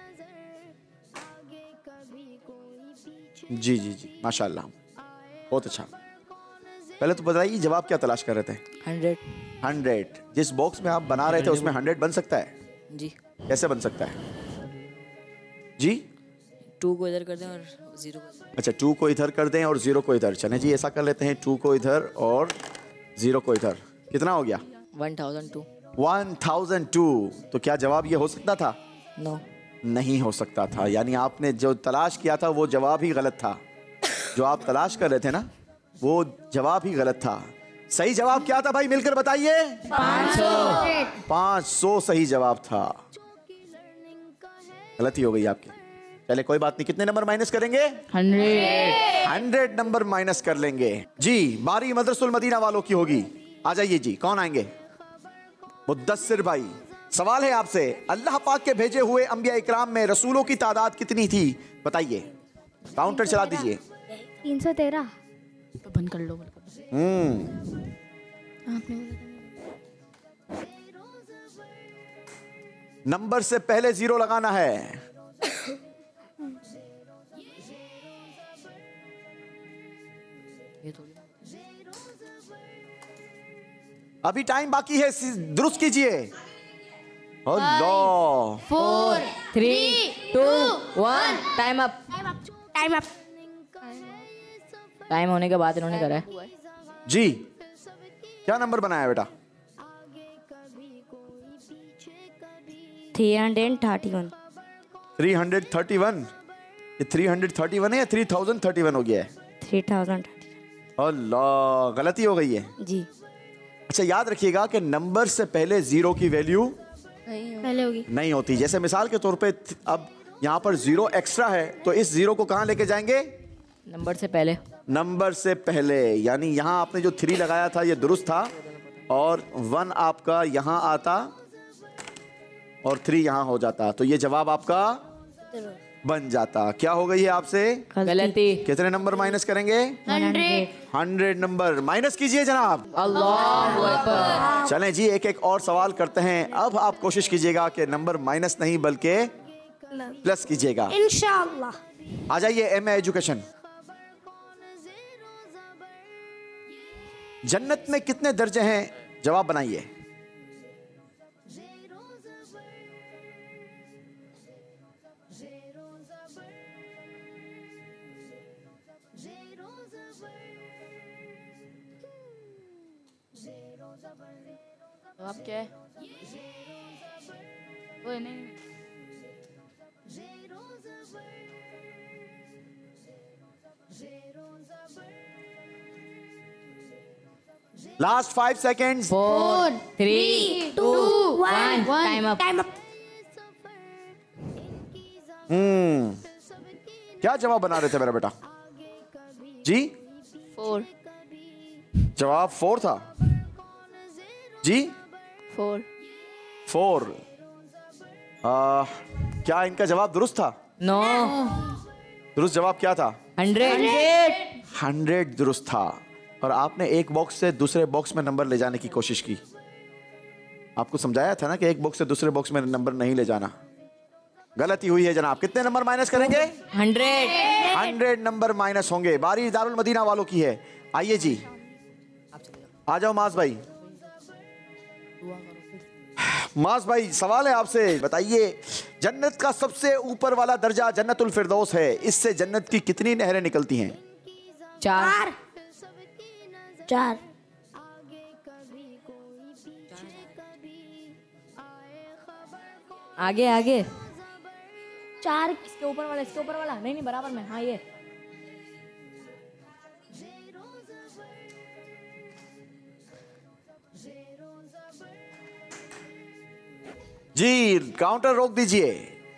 जी जी जी माशाल्लाह बहुत अच्छा। पहले तो बताइए जवाब क्या तलाश कर रहे थे? हंड्रेड। हंड्रेड। जिस बॉक्स में आप बना रहे थे उसमें हंड्रेड बन सकता है? जी। कैसे बन सकता है जी? टू को इधर कर दें और जीरो को। अच्छा, टू को इधर कर दें और जीरो को इधर। चलें जी ऐसा कर लेते हैं, टू को इधर और जीरो को इधर। कितना हो गया? One thousand two. One thousand two. तो क्या जवाब ये हो सकता था? नो, नहीं हो सकता था। यानी आपने जो तलाश किया था वो जवाब ही गलत था। जो आप तलाश कर रहे थे ना वो जवाब ही गलत था। सही जवाब क्या था भाई, मिलकर बताइए? पाँच सौ। पाँच सौ सही जवाब था। गलती हो गई आपकी। चले कोई बात नहीं। कितने नंबर माइनस करेंगे? हंड्रेड। हंड्रेड नंबर माइनस कर लेंगे। जी बारी मदरसुल मदीना वालों की होगी। आ जाइए जी, कौन आएंगे? मुद्दस्सिर भाई सवाल है आपसे, अल्लाह पाक के भेजे हुए अंबिया इकराम में रसूलों की तादाद कितनी थी? बताइए, काउंटर चला दीजिए। तीन सौ तेरह। बंद कर लो। हम्म नंबर से पहले जीरो लगाना है। अभी टाइम बाकी है, दुरुस्त कीजिए। अल्लाह। Four three two one time up. Time up. Time होने के बाद इन्होंने करा है। जी क्या नंबर बनाया बेटा? Three hundred thirty one. Three hundred thirty one. ये थ्री हंड्रेड थर्टी वन है या थ्री थाउजेंड थर्टी वन हो गया है? Three thousand. अल्लाह, गलती हो गई है जी। अच्छा याद रखिएगा कि नंबर से पहले जीरो की वैल्यू पहले होगी नहीं होती। जैसे मिसाल के तौर पे अब यहाँ पर जीरो एक्स्ट्रा है तो इस जीरो को कहाँ लेके जाएंगे? नंबर से पहले। नंबर से पहले। यानी यहाँ आपने जो थ्री लगाया था ये दुरुस्त था और वन आपका यहाँ आता और थ्री यहाँ हो जाता, तो ये जवाब आपका बन जाता। क्या हो गई है आपसे गलती। कितने नंबर माइनस करेंगे? हंड्रेड। हंड्रेड नंबर माइनस कीजिए जनाब। अल्लाहु अकबर। चलें जी, एक एक और सवाल करते हैं। अब आप कोशिश कीजिएगा कि नंबर माइनस नहीं बल्कि प्लस कीजिएगा इंशाअल्लाह। आ जाइए एम ए एजुकेशन। जन्नत में कितने दर्जे हैं? जवाब बनाइए। जवाब क्या है? ओए नहीं। Last five seconds. Four, three, two, one. Time up. Time up. हम्म क्या जवाब बना रहे थे मेरा बेटा जी? फोर। जवाब फोर था जी? फोर। फोर। आ, क्या इनका जवाब दुरुस्त था? नो। दुरुस्त जवाब क्या था? हंड्रेड। हंड्रेड दुरुस्त था। और आपने एक बॉक्स से दूसरे बॉक्स में नंबर ले जाने की कोशिश की। आपको समझाया था ना कि एक बॉक्स से दूसरे बॉक्स में नंबर नहीं ले जाना। गलती हुई है जनाब। कितने नंबर माइनस करेंगे? हंड्रेड। हंड्रेड नंबर माइनस होंगे। बारी दारुल मदीना वालों की है। आइए जी, आ जाओ मास भाई। मास भाई, सवाल है आपसे, बताइए जन्नत का सबसे ऊपर वाला दर्जा जन्नतुल फिरदौस है। इससे जन्नत की कितनी नहरें निकलती हैं? चार। चार। आगे आगे। चार। इसके ऊपर वाला, इसके ऊपर वाला। नहीं नहीं, बराबर में। हाँ, ये जी, काउंटर रोक दीजिए।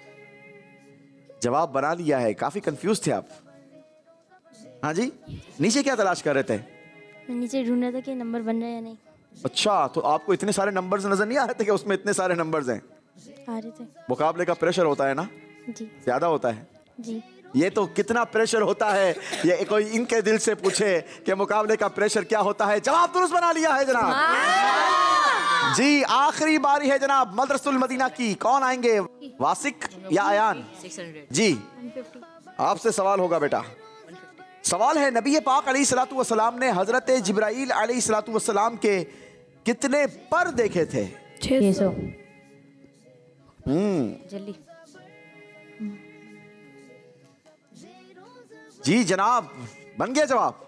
जवाब बना लिया है। काफी कंफ्यूज थे आप। हाँ जी, नीचे क्या तलाश कर रहे थे? मैं नीचे ढूंढ रहा था कि नंबर बन रहा है या नहीं। अच्छा, तो आपको इतने सारे नंबर्स नजर नहीं आ रहे थे कि उसमें इतने सारे नंबर्स हैं? आ रहे थे मुकाबले का प्रेशर होता है ना, जी। ज्यादा होता है जी। ये तो कितना प्रेशर होता है, ये कोई इनके दिल से पूछे कि मुकाबले का प्रेशर क्या होता है। जवाब दुरुस्त बना लिया है जनाब। जी, आखिरी बारी है जनाब मदरसुल मदीना की। कौन आएंगे, वासिक या अयान? जी, आपसे सवाल होगा बेटा। सवाल है, नबी पाक अलैहिस्सलातु वस्सलाम ने हजरत जिब्राइल अलैहिस्सलातु वस्सलाम के कितने पर देखे थे? छह सौ। हम्म जल्दी। जी जनाब, बन गया जवाब।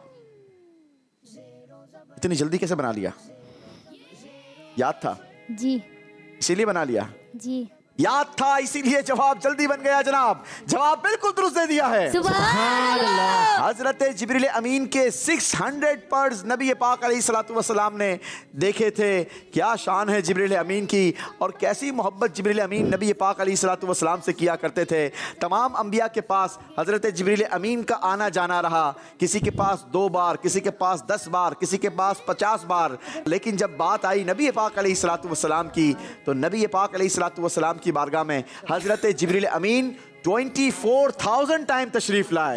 इतनी जल्दी कैसे बना लिया? याद था जी। इसीलिए बना लिया? जी। याद था इसीलिए जवाब जल्दी बन गया जनाब। जवाब बिल्कुल दुरुस्त दे दिया है। हजरत जिब्रील अमीन के छह सौ पर्स नबी पाक अलैहिस्सलातु वस्सलाम ने देखे थे। क्या शान है जिब्रील अमीन की, और कैसी मोहब्बत जिब्रील अमीन नबी पाक अलैहिस्सलातु वस्सलाम से किया करते थे। तमाम अंबिया के पास हजरत जिब्रील अमीन का आना जाना रहा। किसी के पास दो बार, किसी के पास दस बार, किसी के पास पचास बार। लेकिन जब बात आई नबी पाक अलैहिस्सलातु वस्सलाम की, तो नबी पाक अलैहिस्सलातु वस्सलाम की बारगाह में हजरत जिब्रील अमीन चौबीस हज़ार टाइम तशरीफ लाए।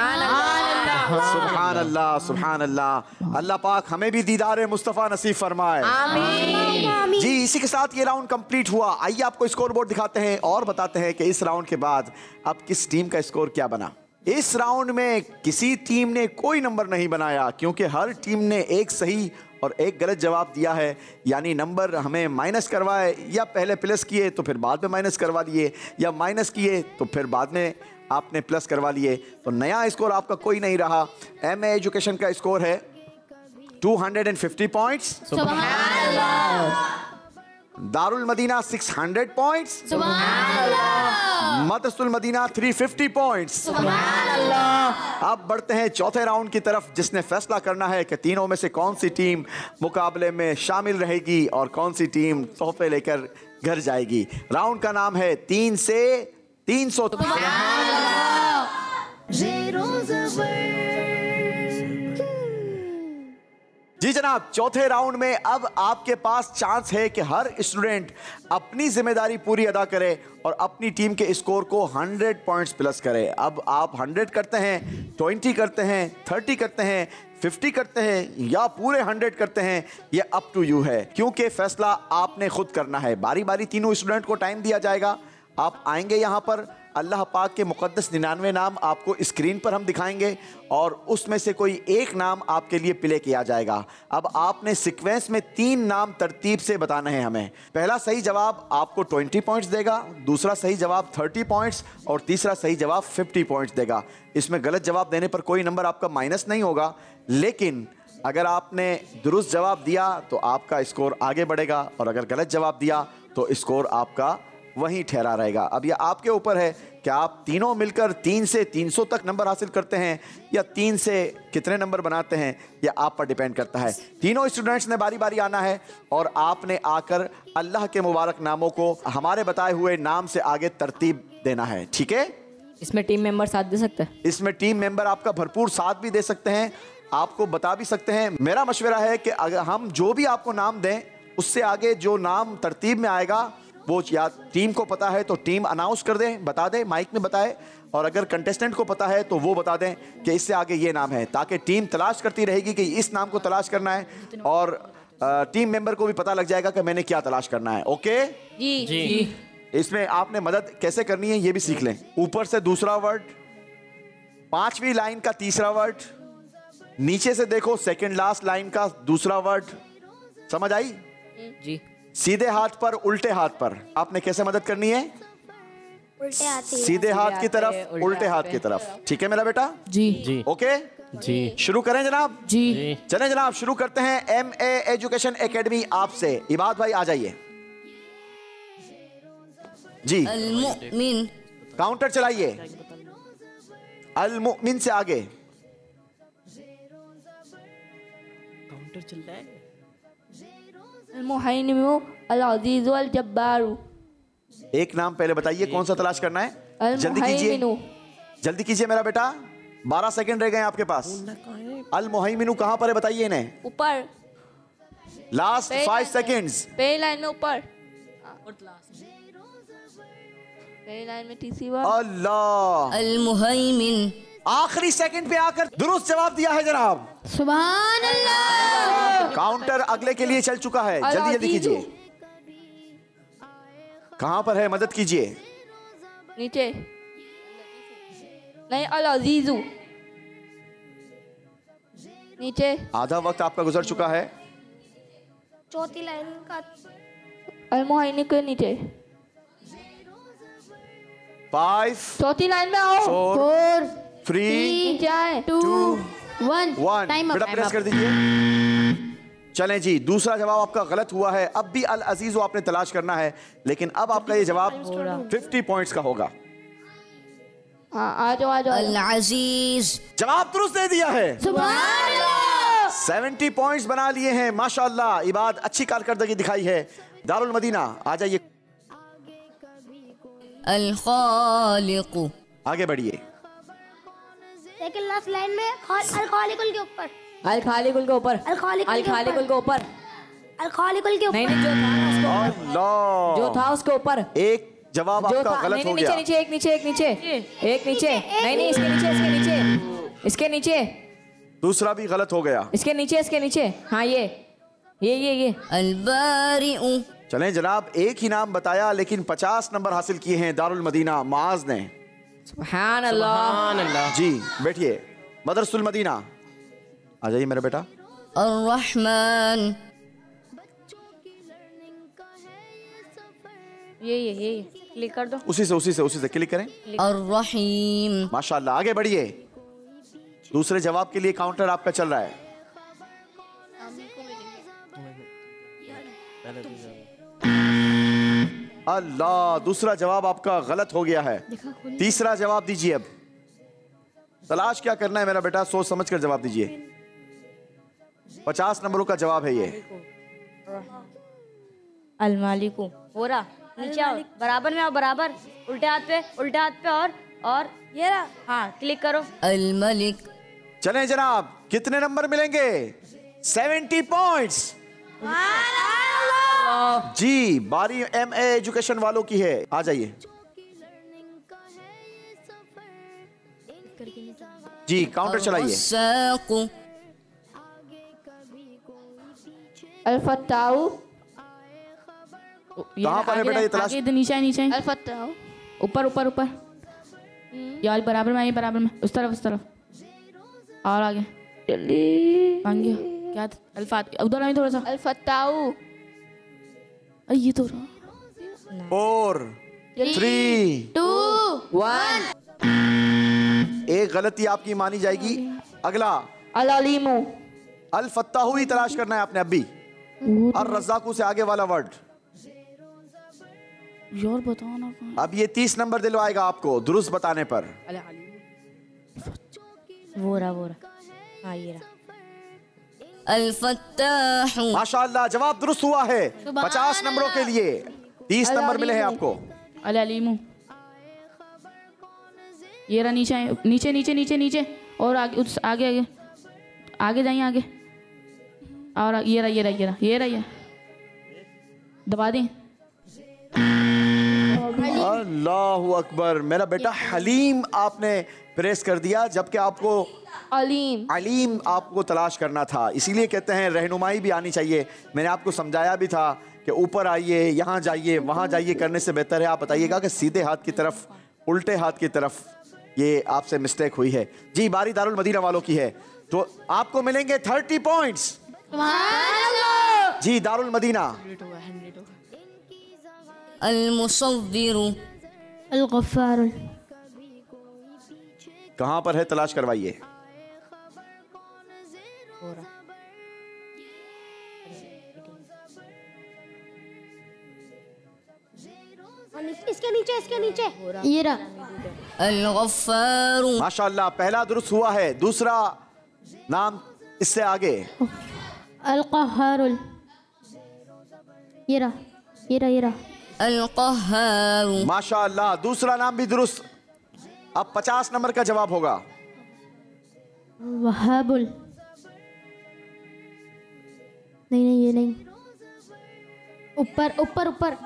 सुभान अल्लाह, सुभान अल्लाह। अल्लाह पाक हमें भी दीदार मुस्तफ़ा नसीब फरमाए। आमीन। जी, इसी के साथ ये राउंड कंप्लीट हुआ। आइए आपको स्कोर बोर्ड दिखाते हैं और बताते हैं कि इस राउंड के बाद अब किस टीम का स्कोर क्या बना। इस राउंड में किसी टीम ने कोई नंबर नहीं बनाया, क्योंकि हर टीम ने एक सही और एक गलत जवाब दिया है। यानी नंबर हमें माइनस करवाए, या पहले प्लस किए तो फिर बाद में माइनस करवा लिए, या माइनस किए तो फिर बाद में आपने प्लस करवा लिए। तो नया स्कोर आपका कोई नहीं रहा। एम ए एजुकेशन का स्कोर है दो सौ पचास पॉइंट्स। सुभान अल्लाह। दारुल मदीना छह सौ पॉइंट्स। सुभान अल्लाह। मदरसुल मदीना तीन सौ पचास पॉइंट्स। सुभान अल्लाह। अब बढ़ते हैं चौथे राउंड की तरफ, जिसने फैसला करना है कि तीनों में से कौन सी टीम मुकाबले में शामिल रहेगी और कौन सी टीम तोहफे लेकर घर जाएगी। राउंड का नाम है तीन से तीन सौ। जी जी जनाब, चौथे राउंड में अब आपके पास चांस है कि हर स्टूडेंट अपनी जिम्मेदारी पूरी अदा करे और अपनी टीम के स्कोर को हंड्रेड पॉइंट्स प्लस करे। अब आप हंड्रेड करते हैं, ट्वेंटी करते हैं, थर्टी करते हैं, फिफ्टी करते हैं या पूरे हंड्रेड करते हैं, ये अप टू यू है, क्योंकि फैसला आपने खुद करना है। बारी बारी तीनों स्टूडेंट को टाइम दिया जाएगा। आप आएंगे यहाँ पर, अल्लाह पाक के मुक़द्दस निन्यानवे नाम आपको स्क्रीन पर हम दिखाएंगे और उसमें से कोई एक नाम आपके लिए प्ले किया जाएगा। अब आपने सीक्वेंस में तीन नाम तरतीब से बताने हैं हमें। पहला सही जवाब आपको ट्वेंटी पॉइंट्स देगा, दूसरा सही जवाब थर्टी पॉइंट्स और तीसरा सही जवाब फिफ्टी पॉइंट्स देगा। इसमें गलत जवाब देने पर कोई नंबर आपका माइनस नहीं होगा, लेकिन अगर आपने दुरुस्त जवाब दिया तो आपका स्कोर आगे बढ़ेगा और अगर गलत जवाब दिया तो स्कोर आपका वहीं ठहरा रहेगा। अब यह आपके ऊपर है कि आप तीनों मिलकर तीन से तीन सौ तक नंबर हासिल करते हैं या तीन से कितने नंबर बनाते हैं, यह आप पर डिपेंड करता है। तीनों स्टूडेंट्स ने बारी बारी आना है और आपने आकर अल्लाह के मुबारक नामों को हमारे बताए हुए नाम से आगे तरतीब देना है, ठीक है? इसमें टीम मेंबर साथ दे सकते हैं? इसमें टीम मेंबर आपका भरपूर साथ भी दे सकते हैं, आपको बता भी सकते हैं। मेरा मशवरा है कि अगर हम जो भी आपको नाम दें उससे आगे जो नाम तरतीब में आएगा वो या टीम को पता है तो टीम अनाउंस कर दें, बता दें, माइक में बताए, और अगर कंटेस्टेंट को पता है तो वो बता दें कि इससे आगे ये नाम है, ताकि टीम तलाश करती रहेगी कि इस नाम को तलाश करना है और टीम मेंबर को भी पता लग जाएगा कि मैंने क्या तलाश करना है। ओके जी जी। इसमें आपने मदद कैसे करनी है ये भी सीख लें। ऊपर से दूसरा वर्ड, पांचवी लाइन का तीसरा वर्ड, नीचे से देखो सेकंड लास्ट लाइन का दूसरा वर्ड। समझ आई? जी। सीधे हाथ पर, उल्टे हाथ पर, आपने कैसे मदद करनी है? उल्टे हाथ ही। सीधे हाथ की तरफ, उल्टे हाथ की तरफ, ठीक है मेरा बेटा? जी जी ओके जी। शुरू करें जनाब? जी चलें जनाब, शुरू करते हैं एम ए एजुकेशन एकेडमी आपसे। इबाद भाई आ जाइए जी। अल-मुमिन। काउंटर चलाइए, अल मुमिन से आगे। काउंटर चल रहा है। अल-मुहैमिनु अल-अज़ीज़ु अल-जब्बारु। एक नाम पहले बताइए कौन सा तलाश करना है, जल्दी कीजिए, अल-मुहैमिनु। जल्दी कीजिए मेरा बेटा, बारह सेकंड रह गए आपके पास। अल मुहैमिनु कहां पर है बताइए इन्हें। ऊपर लास्ट फाइव सेकंड्स। पहली लाइन में ऊपर, पहली लाइन में तीसरी बार। अल्लाह, अल-मुहैमिन। आखिरी सेकंड पे आकर दुरुस्त जवाब दिया है जनाब। सुभान अल्लाह। काउंटर अगले के लिए चल चुका है, जल्दी जल्दी कीजिए। कहां पर है, मदद कीजिए। नीचे नहीं, अल-अज़ीज़ु नीचे। आधा वक्त आपका गुजर चुका है। चौथी लाइन का अल-मुहैमिन के नीचे, फाइव, चौथी लाइन में आओ। फोर, फोर, थ्री, जाए टू, वन। वन। टाइम बेटा प्रेस कर दीजिए। चलें जी, दूसरा जवाब आपका गलत हुआ है। अब भी अल अजीज आपने तलाश करना है, लेकिन अब आपका ये जवाब फिफ्टी पॉइंट्स का होगा। हाँ आ जाओ आ जाओ। अल-अजीज। जवाब दुरुस्त दे दिया है, सुभान अल्लाह। सेवेंटी पॉइंट्स बना लिए हैं माशाअल्लाह। इबाद अच्छी कारकर्दगी दिखाई है। दारुल मदीना आ जाइए, अल-खालिकु। आगे बढ़िए। सेकंड लास्ट लाइन में अल-खालिकुल के ऊपर, अल-खालिकुल के ऊपर, अल-खालिकुल के अल-खालिकुल के ऊपर, अल-खालिकुल के ऊपर। नहीं नहीं जो था ना उसके ऊपर, अल्लाह, जो था उसके ऊपर, एक जवाब जो आपका था। गलत नहीं हो नहीं गया। नीचे नीचे, एक नीचे एक नीचे एक नीचे, नहीं नहीं इसके नीचे इसके नीचे इसके नीचे, दूसरा भी गलत हो गया। इसके नीचे इसके नीचे। हाँ ये ये ये ये अल-बारिउ। चलें जनाब, एक ही नाम बताया लेकिन पचास नंबर हासिल किए हैं दारुल मदीना माज ने। सुभान अल्लाह। जी बैठिए। मदरसुल मदीना आ जाइए मेरा बेटा। अर्रहमान। ये ये ये क्लिक कर दो। उसी से उसी से उसी से क्लिक करें। अर्रहीम। माशाल्लाह, आगे बढ़िए। दूसरे जवाब के लिए काउंटर आपका चल रहा है। अल्लाह, दूसरा जवाब आपका गलत हो गया है। तीसरा जवाब दीजिए। अब तलाश क्या करना है मेरा बेटा, सोच समझ कर जवाब दीजिए। पचास नंबरों का जवाब है ये। अल-मालिकु। हो रहा नीचे आओ, बराबर में आओ, बराबर, उल्टे हाथ पे, उल्टे हाथ पे, और और ये रहा। हाँ क्लिक करो। अल-मलिक। चलें जनाब, कितने नंबर मिलेंगे? Seventy points. जी बारी एम ए एजुकेशन वालों की है, आ जाइए जी, काउंटर चलाइए। अल-फत्ताहु। कहाँ पर है बेटा ये तलाश? आगे नीचे नीचे अल-फत्ताहु। ऊपर ऊपर ऊपर यार, बराबर में आइए, बराबर में, उस तरफ उस तरफ और आगे जल्दी आगे। क्या अल्फात उधर आइए थोड़ा सा। अल-फत्ताहु। ये तो फोर थ्री टू वन। एक गलती आपकी मानी जाएगी। अगला अल-अलीमु। अल फत्ताहु ही तलाश करना है आपने अभी। और रज़ाकू से आगे वाला वर्ड यार बताओ ना। अब ये तीस नंबर दिलवाएगा आपको दुरुस्त बताने पर। वो रहा वो रहा, हाँ ये रहा। अल-फत्ताहु। माशाअल्लाह जवाब दुरुस्त हुआ है। पचास नंबरों के लिए तीस नंबर मिले हैं आपको। अल-अलीमु। ये रहा नीचे आए, नीचे नीचे नीचे नीचे और आगे उस आगे आगे आगे जाइए आगे और आगे, ये रहा ये रहा ये रहा ये रहा ये दबा दें। अल्लाहु अकबर। मेरा बेटा हलीम आपने प्रेस कर दिया, जबकि आपको अलीम अलीम आपको तलाश करना था। इसीलिए कहते हैं रहनुमाई भी आनी चाहिए। मैंने आपको समझाया भी था कि ऊपर आइए, यहाँ जाइए, वहाँ जाइए करने से बेहतर है आप बताइएगा कि सीधे हाथ की तरफ, उल्टे हाथ की तरफ। ये आपसे मिस्टेक हुई है। जी बारी दारुल मदीना वालों की है, तो आपको मिलेंगे थर्टी पॉइंट्स। जी दारुल मदीना। अल-मुसव्विरु। अल-गफ्फार। कहाँ पर है तलाश करवाइए। इसके नीचे इसके नीचे ये रहा। अल-गफ्फारु। माशाअल्लाह पहला दुरुस्त हुआ है। दूसरा नाम इससे आगे। अल-क़हारुल। ये रहा ये रहा ये रहा। अल-क़हारु। माशाअल्लाह दूसरा नाम भी दुरुस्त। अब पचास नंबर का जवाब होगा। वहाबुल। नहीं नहीं ये नहीं। ऊपर ऊपर ऊपर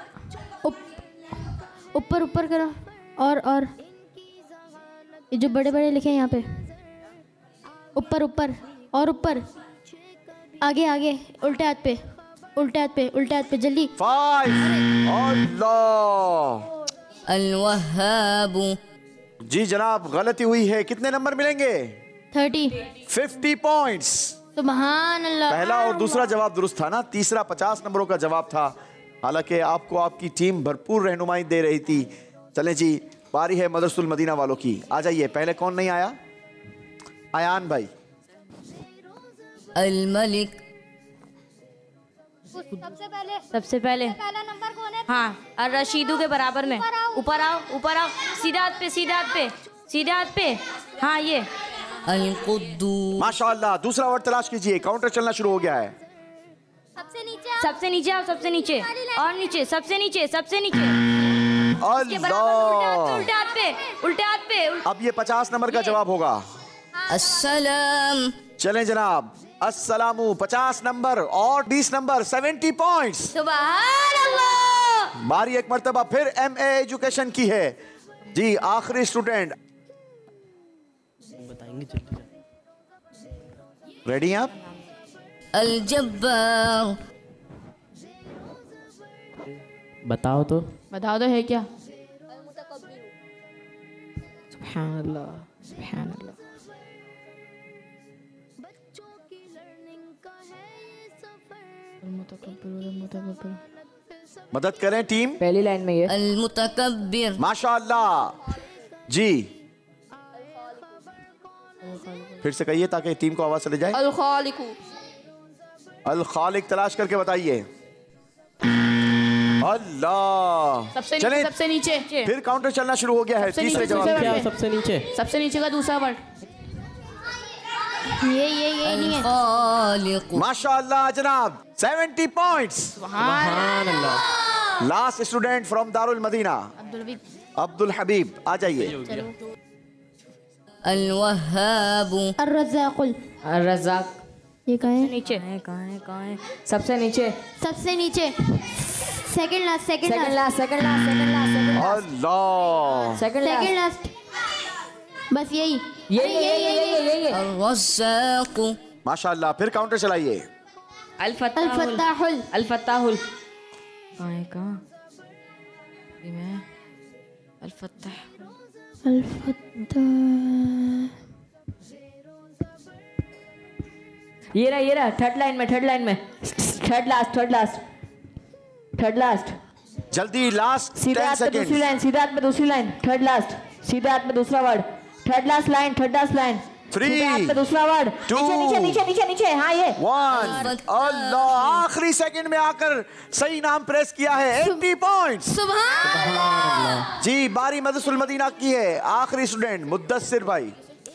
ऊपर ऊपर करो और और ये जो बड़े बड़े लिखे हैं यहाँ पे, ऊपर ऊपर और ऊपर आगे आगे उल्टे हाथ पे उल्टे हाथ पे उल्टे हाथ पे जल्दी। फाइव। अल्लाह। अल-वहाबु। जी जनाब गलती हुई है। कितने नंबर मिलेंगे? थर्टी। Fifty points. सुभान अल्लाह। पहला और दूसरा जवाब दुरुस्त था ना, तीसरा पचास नंबरों का जवाब था। हालांकि आपको आपकी टीम भरपूर रहनुमाई दे रही थी। चलें जी बारी है मदरसुल मदीना वालों की, आ जाइए। पहले कौन नहीं आया? आयान भाई। अल-मलिक। सबसे पहले सबसे पहले पहला नंबर कौन है? हाँ, और रशीदू के बराबर में। ऊपर आओ ऊपर आओ, सीधे हाथ पे सीधे हाथ पे सीधे हाथ पे। हाँ ये अल-कुद्दूस। माशाअल्लाह दूसरा वर्ड तलाश कीजिए, काउंटर चलना शुरू हो गया है। सबसे नीचे सबसे नीचे आओ, सबसे नीचे और नीचे, सबसे नीचे सबसे नीचे के बराबर में, उल्टे हाथ पे उल्टे हाथ पे उल्टे। अब ये पचास नंबर का जवाब होगा। अस्सलाम। चलें जनाब। अस्सलामु पचास नंबर और बीस नंबर सेवेंटी पॉइंट्स। सुभान अल्लाह। बारी एक मर्तबा फिर एम ए एजुकेशन की है। जी आखिरी स्टूडेंट बताएंगे जल्दी। रेडी हैं आप? अल-जब्बार। बताओ तो। बताओ तो है क्या? सुभान अल्लाह सुभान अल्लाह। मदद करें टीम। पहली लाइन में ये अल-मुतकब्बिर। माशाअल्लाह। जी फिर से कहिए ताकि टीम को आवाज चले जाए। अल-खालिकु। अल खालिक तलाश करके बताइए। अल्लाह। सबसे नीचे, चलें सबसे नीचे फिर काउंटर चलना शुरू हो गया है। सबसे तीसरे नीचे, जवाब सबसे के क्या लिए। सबसे नीचे? सबसे नीचे का दूसरा वर्ड। ये ये ये नहीं है। अल-खालिक। माशाअल्लाह जनाब सेवेंटी पॉइंट्स। सुभान अल्लाह। Last student from Darul Madina Abdul Habib, आ जाइए। अल-वहाबु। अर्रज़ाक़ुल। रज़ाक। ये कहाँ है? नीचे कहाँ है कहाँ है सबसे नीचे सबसे नीचे second last second second last last second last second last second अल्लाह सेकंड सेकंड लास्ट लास्ट बस यही ये ये ये ये ये ये الرزاق माशाल्लाह। फिर काउंटर चलाइए। अल फत्ताहुल अल-फत्ताहुल अल फत्ताहुल कहाँ है कहाँ ये मैं अल फत्ताह अल-फत्ताह ये रहा ये रहा थर्ड लाइन में थर्ड लाइन में third last third last third last जल्दी, लास्ट सीधे टेन हाथ पे दूसरी सेकेंड। लाइन सीधे हाथ पे दूसरी लाइन थर्ड लास्ट सीधे हाथ पे दूसरा word third last line third last line Three, सीधे हाथ पे दूसरा वर्ड two, नीचे नीचे नीचे नीचे नीचे हाँ ये वन। अल्लाह, आखिरी सेकंड में आकर सही नाम प्रेस किया है। अस्सी पॉइंट्स। सुभान जी, बारी मदरसुल मदीना की है। आखिरी स्टूडेंट मुद्दस्सिर भाई।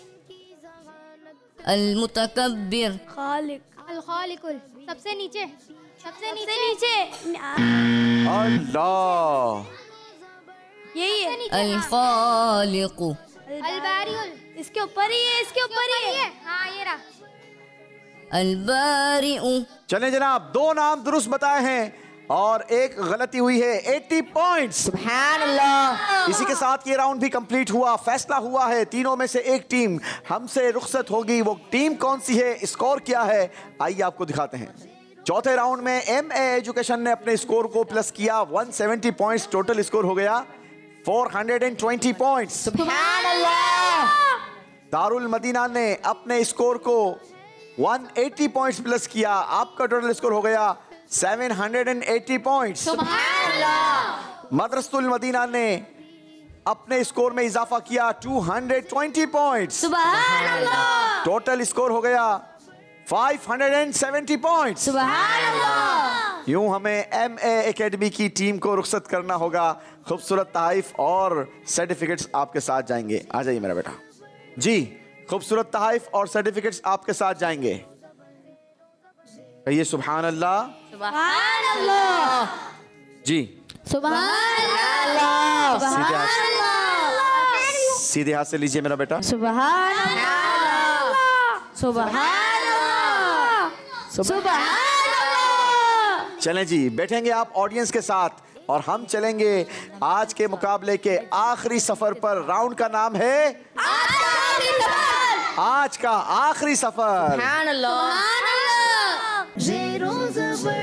المتكبر अल-खालिकुल सबसे नीचे सबसे नीचे नीचे अल्लाह, यही है الخالق अल-बारिउल इसके ऊपर ही है इसके ऊपर ही है हाँ ये रहा البارئ चलें जनाब, दो नाम दुरुस्त बताए हैं और एक गलती हुई है। अस्सी पॉइंट्स। सुभान अल्लाह। इसी के साथ ये राउंड भी कंप्लीट हुआ। फैसला हुआ है तीनों में से एक टीम हमसे रुखसत होगी। वो टीम कौन सी है, स्कोर क्या है, आइए आपको दिखाते हैं। चौथे राउंड में एम ए एजुकेशन ने अपने स्कोर को प्लस किया। एक सौ सत्तर पॉइंट्स टोटल स्कोर हो गया चार सौ बीस पॉइंट्स। सुभान अल्लाह। दारुल मदीना ने अपने स्कोर को एक सौ अस्सी पॉइंट्स प्लस किया। आपका टोटल स्कोर हो गया सात सौ अस्सी पॉइंट्स। सुभान अल्लाह मदरसतुल मदीना ने अपने स्कोर में इजाफा किया दो सौ बीस पॉइंट्स। सुभान अल्लाह टोटल स्कोर हो गया पाँच सौ सत्तर पॉइंट्स। सुभान अल्लाह यूं हमें एम ए एकेडमी की टीम को रुखसत करना होगा। खूबसूरत तहाइफ और सर्टिफिकेट्स आपके साथ जाएंगे। आ जाइए मेरा बेटा जी। खूबसूरत तहाइफ और सर्टिफिकेट्स आपके साथ जाएंगे। कहिए सुभान अल्लाह। सुभान अल्लाह जी, सुभान अल्लाह सीधे हाथ सीधे हाथ से लीजिए मेरा बेटा। सुभान अल्लाह सुभान अल्लाह सुभान अल्लाह। चलें जी, बैठेंगे आप ऑडियंस के साथ और हम चलेंगे आज के मुकाबले के आखिरी सफर पर। राउंड का नाम है आज का आखिरी सफर। सुभान अल्लाह। ज़ेरो ज़बर।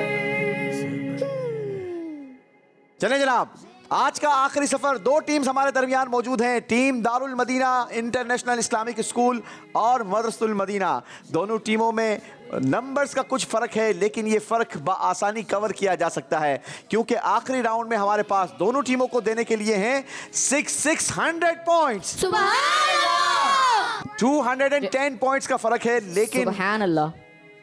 चलें जनाब, आज का आखिरी सफर। दो टीम्स हमारे दरमियान मौजूद हैं। Team Darul Madina international Islamic school और मदरसतुल मदीना। दोनों टीमों में नंबर्स का कुछ फ़र्क है, लेकिन ये फ़र्क बआसानी कवर किया जा सकता है क्योंकि आखिरी राउंड में हमारे पास दोनों टीमों को देने के लिए हैं सिक्स सिक्स हंड्रेड पॉइंट्स। सुभान अल्लाह two hundred and ten points का फ़र्क है, लेकिन सुभान अल्लाह।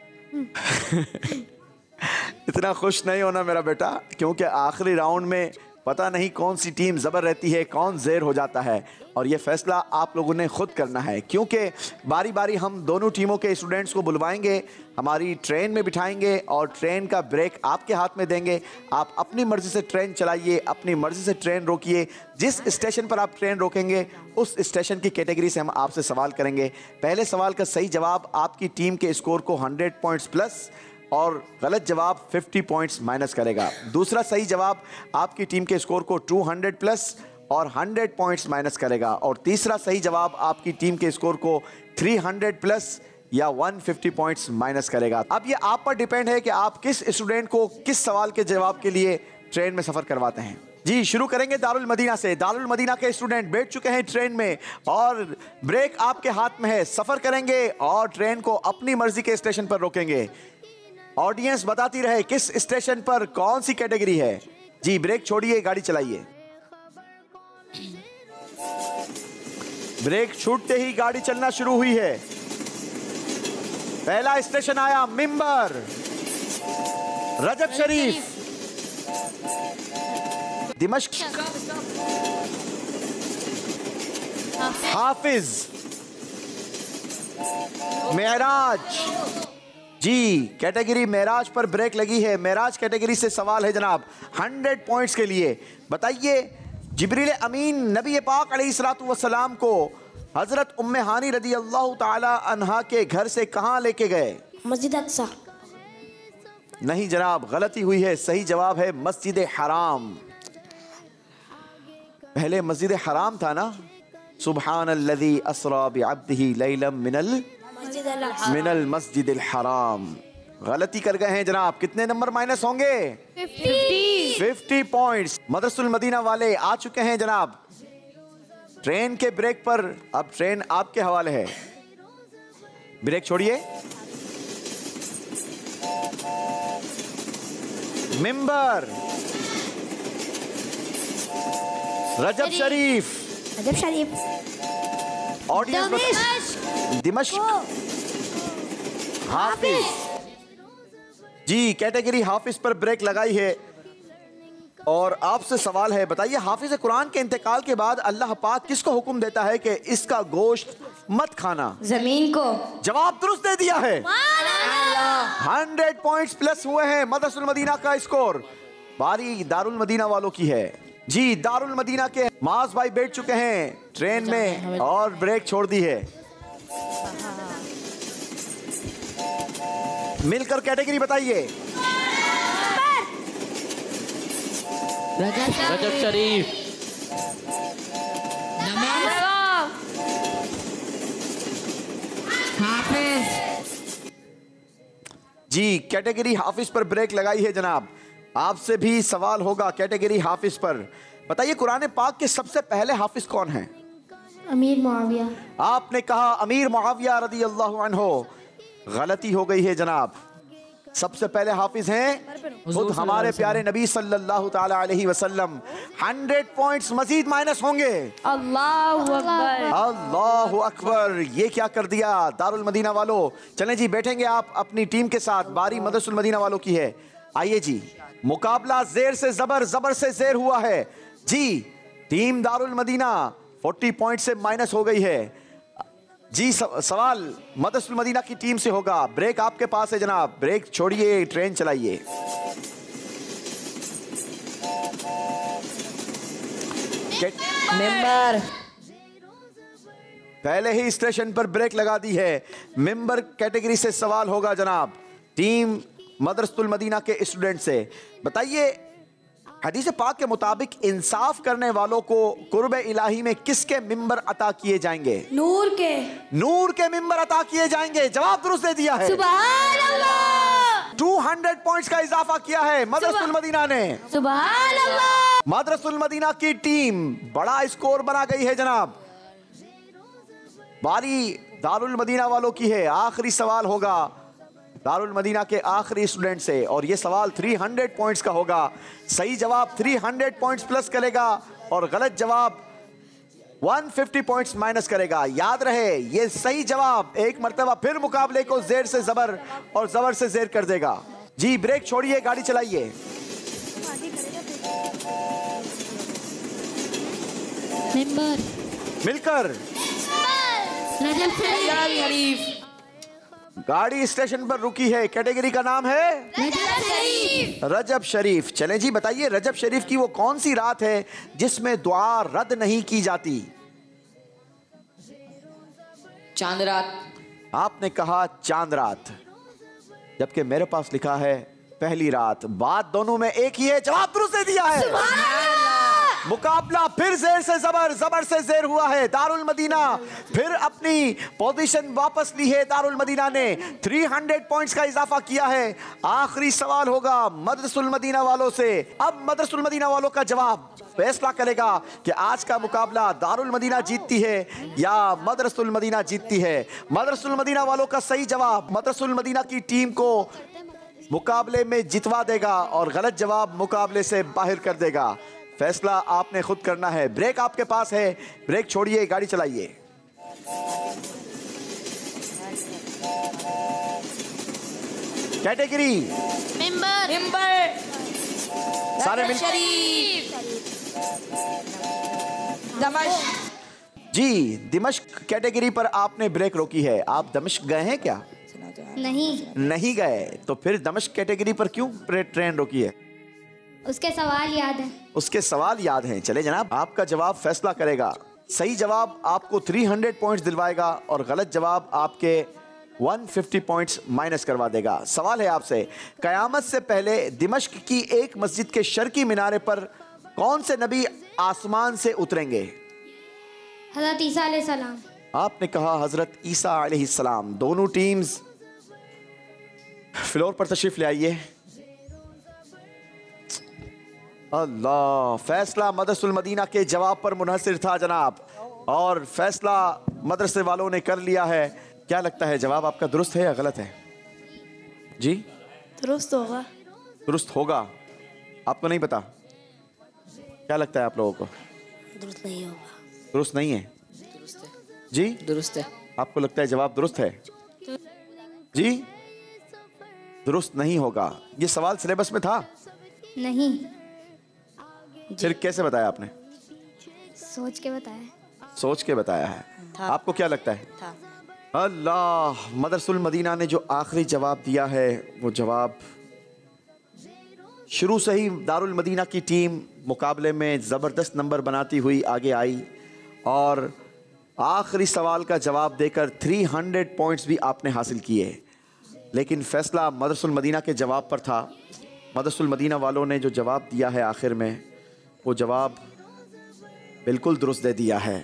इतना खुश नहीं होना मेरा बेटा, क्योंकि आखिरी राउंड में पता नहीं कौन सी टीम ज़बर रहती है, कौन ज़ेर हो जाता है, और ये फैसला आप लोगों ने खुद करना है। क्योंकि बारी बारी हम दोनों टीमों के स्टूडेंट्स को बुलवाएंगे, हमारी ट्रेन में बिठाएंगे और ट्रेन का ब्रेक आपके हाथ में देंगे। आप अपनी मर्ज़ी से ट्रेन चलाइए, अपनी मर्ज़ी से ट्रेन रोकिए। जिस स्टेशन पर आप ट्रेन रोकेंगे उस स्टेशन की कैटेगरी से हम आपसे सवाल करेंगे। पहले सवाल का सही जवाब आपकी टीम के स्कोर को हंड्रेड पॉइंट्स प्लस और गलत जवाब पचास पॉइंट्स माइनस करेगा। दूसरा सही जवाब आपकी टीम के स्कोर को दो सौ प्लस और सौ पॉइंट्स माइनस करेगा। और तीसरा सही जवाब आपकी टीम के स्कोर को तीन सौ प्लस या एक सौ पचास पॉइंट्स माइनस करेगा। अब ये आप पर डिपेंड है कि आप किस स्टूडेंट को किस सवाल के जवाब के लिए ट्रेन में सफ़र करवाते हैं। जी, शुरू करेंगे दारुल मदीना से। दारुल मदीना के स्टूडेंट बैठ चुके हैं ट्रेन में और ब्रेक आपके हाथ में है। सफ़र करेंगे और ट्रेन को अपनी मर्जी के स्टेशन पर रोकेंगे। ऑडियंस बताती रहे किस स्टेशन पर कौन सी कैटेगरी है। जी, ब्रेक छोड़िए, गाड़ी चलाइए। ब्रेक छूटते ही गाड़ी चलना शुरू हुई है। पहला स्टेशन आया मिंबर, रजब शरीफ, दिमश्क, हाफिज, मेराज। जी, कैटेगरी मेराज पर ब्रेक लगी है। मेराज कैटेगरी से सवाल है जनाब हंड्रेड पॉइंट्स के लिए। बताइए, जिब्रील अमीन नबी पाक अलैहिस्सलातु वस्सलाम को हजरत उम्मे हानी रदी अल्लाह ताला अन्हा के घर से कहाँ लेके गए? मस्जिद अक्सा। नहीं जनाब, गलती हुई है। सही जवाब है मस्जिद हराम। पहले मस्जिद हराम था ना। सुब्हानल्लज़ी अस्रा बिअब्दिही लैलम मिनल मिनल मस्जिदिल हराम। गलती कर गए हैं जनाब। कितने नंबर माइनस होंगे? Fifty points. मदरसुल मदीना वाले आ चुके हैं जनाब ट्रेन के ब्रेक पर। अब ट्रेन आपके हवाले है। ब्रेक छोड़िए। मिंबर, रजब शरीफ, रजब शरीफ, ऑडियंस, दिमश्क, हाफिज। जी, कैटेगरी हाफिज पर ब्रेक लगाई है और आपसे सवाल है, बताइए हाफिज कुरान के इंतकाल के बाद अल्लाह पाक किसको हुक्म देता है कि इसका गोश्त मत खाना? जमीन को। जवाब दुरुस्त दे दिया है। हंड्रेड पॉइंट्स प्लस हुए हैं। मदरसुल मदीना का स्कोर। बारी दारुल मदीना वालों की है। जी, दारुल मदीना के माज भाई बैठ चुके हैं ट्रेन में और ब्रेक छोड़ दी है। मिलकर कैटेगरी बताइए। रजब शरीफ, जी, कैटेगरी हाफिज पर ब्रेक लगाई है जनाब। आपसे भी सवाल होगा कैटेगरी हाफिज पर। बताइए कुरान पाक के सबसे पहले हाफिज कौन हैं? अमीर मुआविया। आपने कहा अमीर मुआविया रदी अल्लाह अन्हो। गलती हो गई है जनाब। सबसे पहले हाफिज हैं खुद हमारे प्यारे नबी सल्लल्लाहु ताला अलैहि वसल्लम। हंड्रेड पॉइंट्स मजीद माइनस होंगे। अल्लाहु अकबर, अल्लाहु अकबर। ये क्या कर दिया दारुल मदीना वालों। चलें जी, बैठेंगे आप अपनी टीम के साथ। बारी मदरसुल मदीना वालों की है। आइए जी, मुकाबला जेर से जबर, जबर से जेर हुआ है। जी, टीम दारुल मदीना चालीस पॉइंट से माइनस हो गई है। जी, सवाल मदरसुल मदीना की टीम से होगा। ब्रेक आपके पास है जनाब। ब्रेक छोड़िए, ट्रेन चलाइए। मेंबर, पहले ही स्टेशन पर ब्रेक लगा दी है। मेंबर कैटेगरी से सवाल होगा जनाब टीम मदरसुल मदीना के स्टूडेंट से। बताइए हदीस पाक के मुताबिक इंसाफ करने वालों को कुर्ब इलाही में किसके मिंबर अता किए जाएंगे? नूर के। नूर के मिंबर अता किए जाएंगे। जवाब दुरुस्त दे दिया है। सुभान अल्लाह। दो सौ पॉइंट्स का इजाफा किया है मदरसुल मदीना ने। सुभान अल्लाह। मदरसुल मदीना की टीम बड़ा स्कोर बना गई है जनाब। बारी दारुल मदीना वालों की है। आखिरी सवाल होगा दारुल मदीना के आखिरी स्टूडेंट से और ये सवाल तीन सौ पॉइंट्स का होगा। सही जवाब तीन सौ पॉइंट्स प्लस करेगा और गलत जवाब एक सौ पचास पॉइंट्स माइनस करेगा। याद रहे, ये सही जवाब एक मर्तबा फिर मुकाबले को जेर से जबर और जबर से जेर कर देगा। जी, ब्रेक छोड़िए, गाड़ी चलाइए। मेंबर, मिलकर रजब शरीफ। गाड़ी स्टेशन पर रुकी है। कैटेगरी का नाम है रजब शरीफ। रजब शरीफ। चले जी, बताइए रजब शरीफ की वो कौन सी रात है जिसमें दुआ रद्द नहीं की जाती? चांद रात। आपने कहा चांद रात, जबकि मेरे पास लिखा है पहली रात। बात दोनों में एक ही है। जवाब दुरुस्त दे दिया है। मुकाबला फिर जेर से जबर, जबर से जेर हुआ है। दारुल मदीना फिर अपनी पोजीशन वापस ली है। दारुल मदीना ने तीन सौ पॉइंट्स का इजाफा किया है। आखिरी सवाल होगा मदरसुल मदीना वालों से। अब मदरसुल मदीना वालों का जवाब फैसला करेगा कि आज का मुकाबला दारुल मदीना जीतती है या मदरसुल मदीना जीतती है। मदरसुल मदीना वालों का सही जवाब मदरसुल मदीना की टीम को मुकाबले में जितवा देगा और गलत जवाब मुकाबले से बाहर कर देगा। फैसला आपने खुद करना है। ब्रेक आपके पास है। ब्रेक छोड़िए, गाड़ी चलाइए। कैटेगरी मेंबर, मेंबर, सारे मिल शरीफ, दमश्क। जी, दिमश्क कैटेगरी पर आपने ब्रेक रोकी है। आप दमिश्क गए हैं क्या? नहीं। नहीं गए तो फिर दमिश्क कैटेगरी पर क्यों ट्रेन रोकी है? उसके सवाल याद है। उसके सवाल याद हैं। चले जनाब, आपका जवाब फैसला करेगा। सही जवाब आपको तीन सौ पॉइंट्स दिलवाएगा और गलत जवाब आपके एक सौ पचास पॉइंट्स माइनस करवा देगा। सवाल है आपसे, कयामत से पहले दिमश्क की एक मस्जिद के शर्की मिनारे पर कौन से नबी आसमान से उतरेंगे? हज़रत ईसा अलैहिस्सलाम। आपने कहा हजरत ईसा अलैहिस्सलाम। दोनों टीम्स फ्लोर पर तशरीफ ले आइए। अल्लाह, फैसला मदरसुल मदीना के जवाब पर मुनहसिर था जनाब, और फैसला मदरसे वालों ने कर लिया है। क्या लगता है जवाब आपका दुरुस्त है या गलत है? जी दुरुस्त होगा। दुरुस्त होगा, आपको नहीं पता? क्या लगता है आप लोगों को? दुरुस्त नहीं होगा। दुरुस्त नहीं है? दुरुस्त है जी दुरुस्त है। आपको लगता है जवाब दुरुस्त है? जी दुरुस्त नहीं होगा। ये सवाल सिलेबस में था? नहीं। फिर कैसे बताया आपने? सोच के बताया। सोच के बताया है। था। आपको क्या लगता है? था। अल्लाह, मदरसुल मदीना ने जो आखिरी जवाब दिया है वो जवाब, शुरू से ही दारुल मदीना की टीम मुकाबले में ज़बरदस्त नंबर बनाती हुई आगे आई, और आखिरी सवाल का जवाब देकर तीन सौ पॉइंट्स भी आपने हासिल किए। लेकिन फैसला मदरसुल मदीना के जवाब पर था। मदरसुल मदीना वालों ने जो जवाब दिया है आखिर में, वो जवाब बिल्कुल दुरुस्त दे दिया है।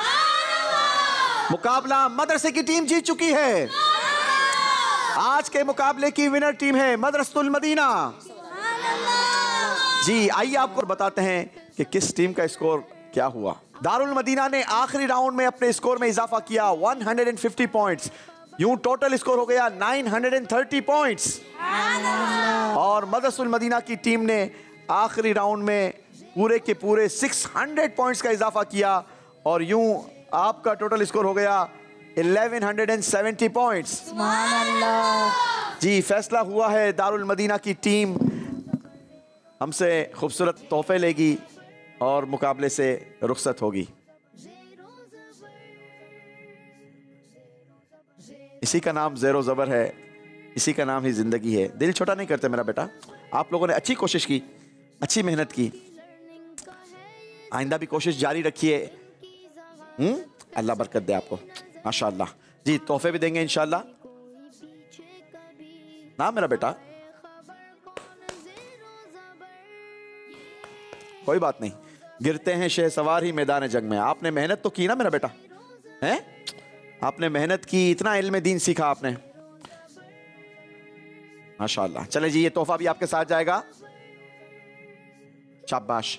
मुकाबला मदरसे की टीम जीत चुकी है। आज के मुकाबले की विनर टीम है मदरसतुल मदीना। जी आइए आपको बताते हैं कि किस टीम का स्कोर क्या हुआ। दारुल मदीना ने आखिरी राउंड में अपने स्कोर में इजाफा किया एक सौ पचास पॉइंट्स, यूं टोटल स्कोर हो गया नौ सौ तीस पॉइंट्स। और मदरसुल मदीना की टीम ने आखिरी राउंड में पूरे के पूरे छह सौ पॉइंट्स का इजाफा किया, और यूं आपका टोटल स्कोर हो गया ग्यारह सौ सत्तर पॉइंट्स। जी फैसला हुआ है दारुल मदीना की टीम हमसे खूबसूरत तोहफे लेगी और मुकाबले से रुखसत होगी। इसी का नाम ज़ेरो ज़बर है, इसी का नाम ही जिंदगी है। दिल छोटा नहीं करते मेरा बेटा। आप लोगों ने अच्छी कोशिश की, अच्छी मेहनत की, आइंदा भी कोशिश जारी रखिए। हम्म अल्लाह बरकत दे आपको, माशाअल्लाह। जी तोहफे भी देंगे इंशाअल्लाह ना मेरा बेटा, कोई बात नहीं। गिरते हैं शहसवार ही मैदान जंग में। आपने मेहनत तो की ना मेरा बेटा, हैं? आपने मेहनत की, इतना इल्म दीन सीखा आपने, माशाअल्लाह। चले जी, ये तोहफा भी आपके साथ जाएगा। शाबाश।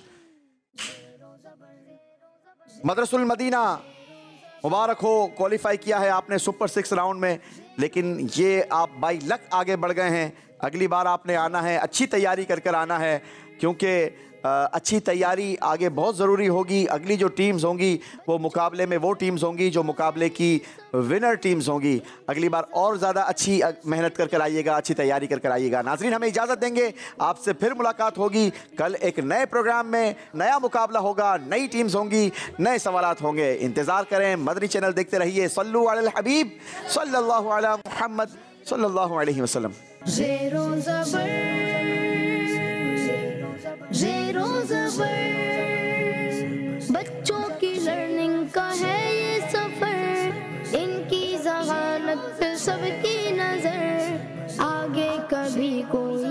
मदरसुल मदीना मुबारक हो, क्वालिफाई किया है आपने सुपर सिक्स राउंड में। लेकिन ये आप बाई लक आगे बढ़ गए हैं। अगली बार आपने आना है, अच्छी तैयारी कर कर आना है, क्योंकि अच्छी तैयारी आगे बहुत ज़रूरी होगी। अगली जो टीम्स होंगी वो मुकाबले में वो टीम्स होंगी जो मुकाबले की विनर टीम्स होंगी। अगली बार और ज़्यादा अच्छी मेहनत कर कर आइएगा, अच्छी तैयारी कर कर आइएगा। नाज़रीन हमें इजाज़त देंगे, आपसे फिर मुलाकात होगी कल एक नए प्रोग्राम में। नया मुकाबला होगा, नई टीम्स होंगी, नए सवालात होंगे। इंतज़ार करें, मदनी चैनल देखते रहिए। सल्लु अलल हबीब सल्लल्लाहु अला मुहम्मद सल्लल्लाहु अलैहि वसल्लम। ज़ेरो ज़बर, ज़ेरो ज़बर, बच्चों की लर्निंग का है ये सफ़र। इनकी ज़हानत पे सबकी नज़र, आगे कभी कोई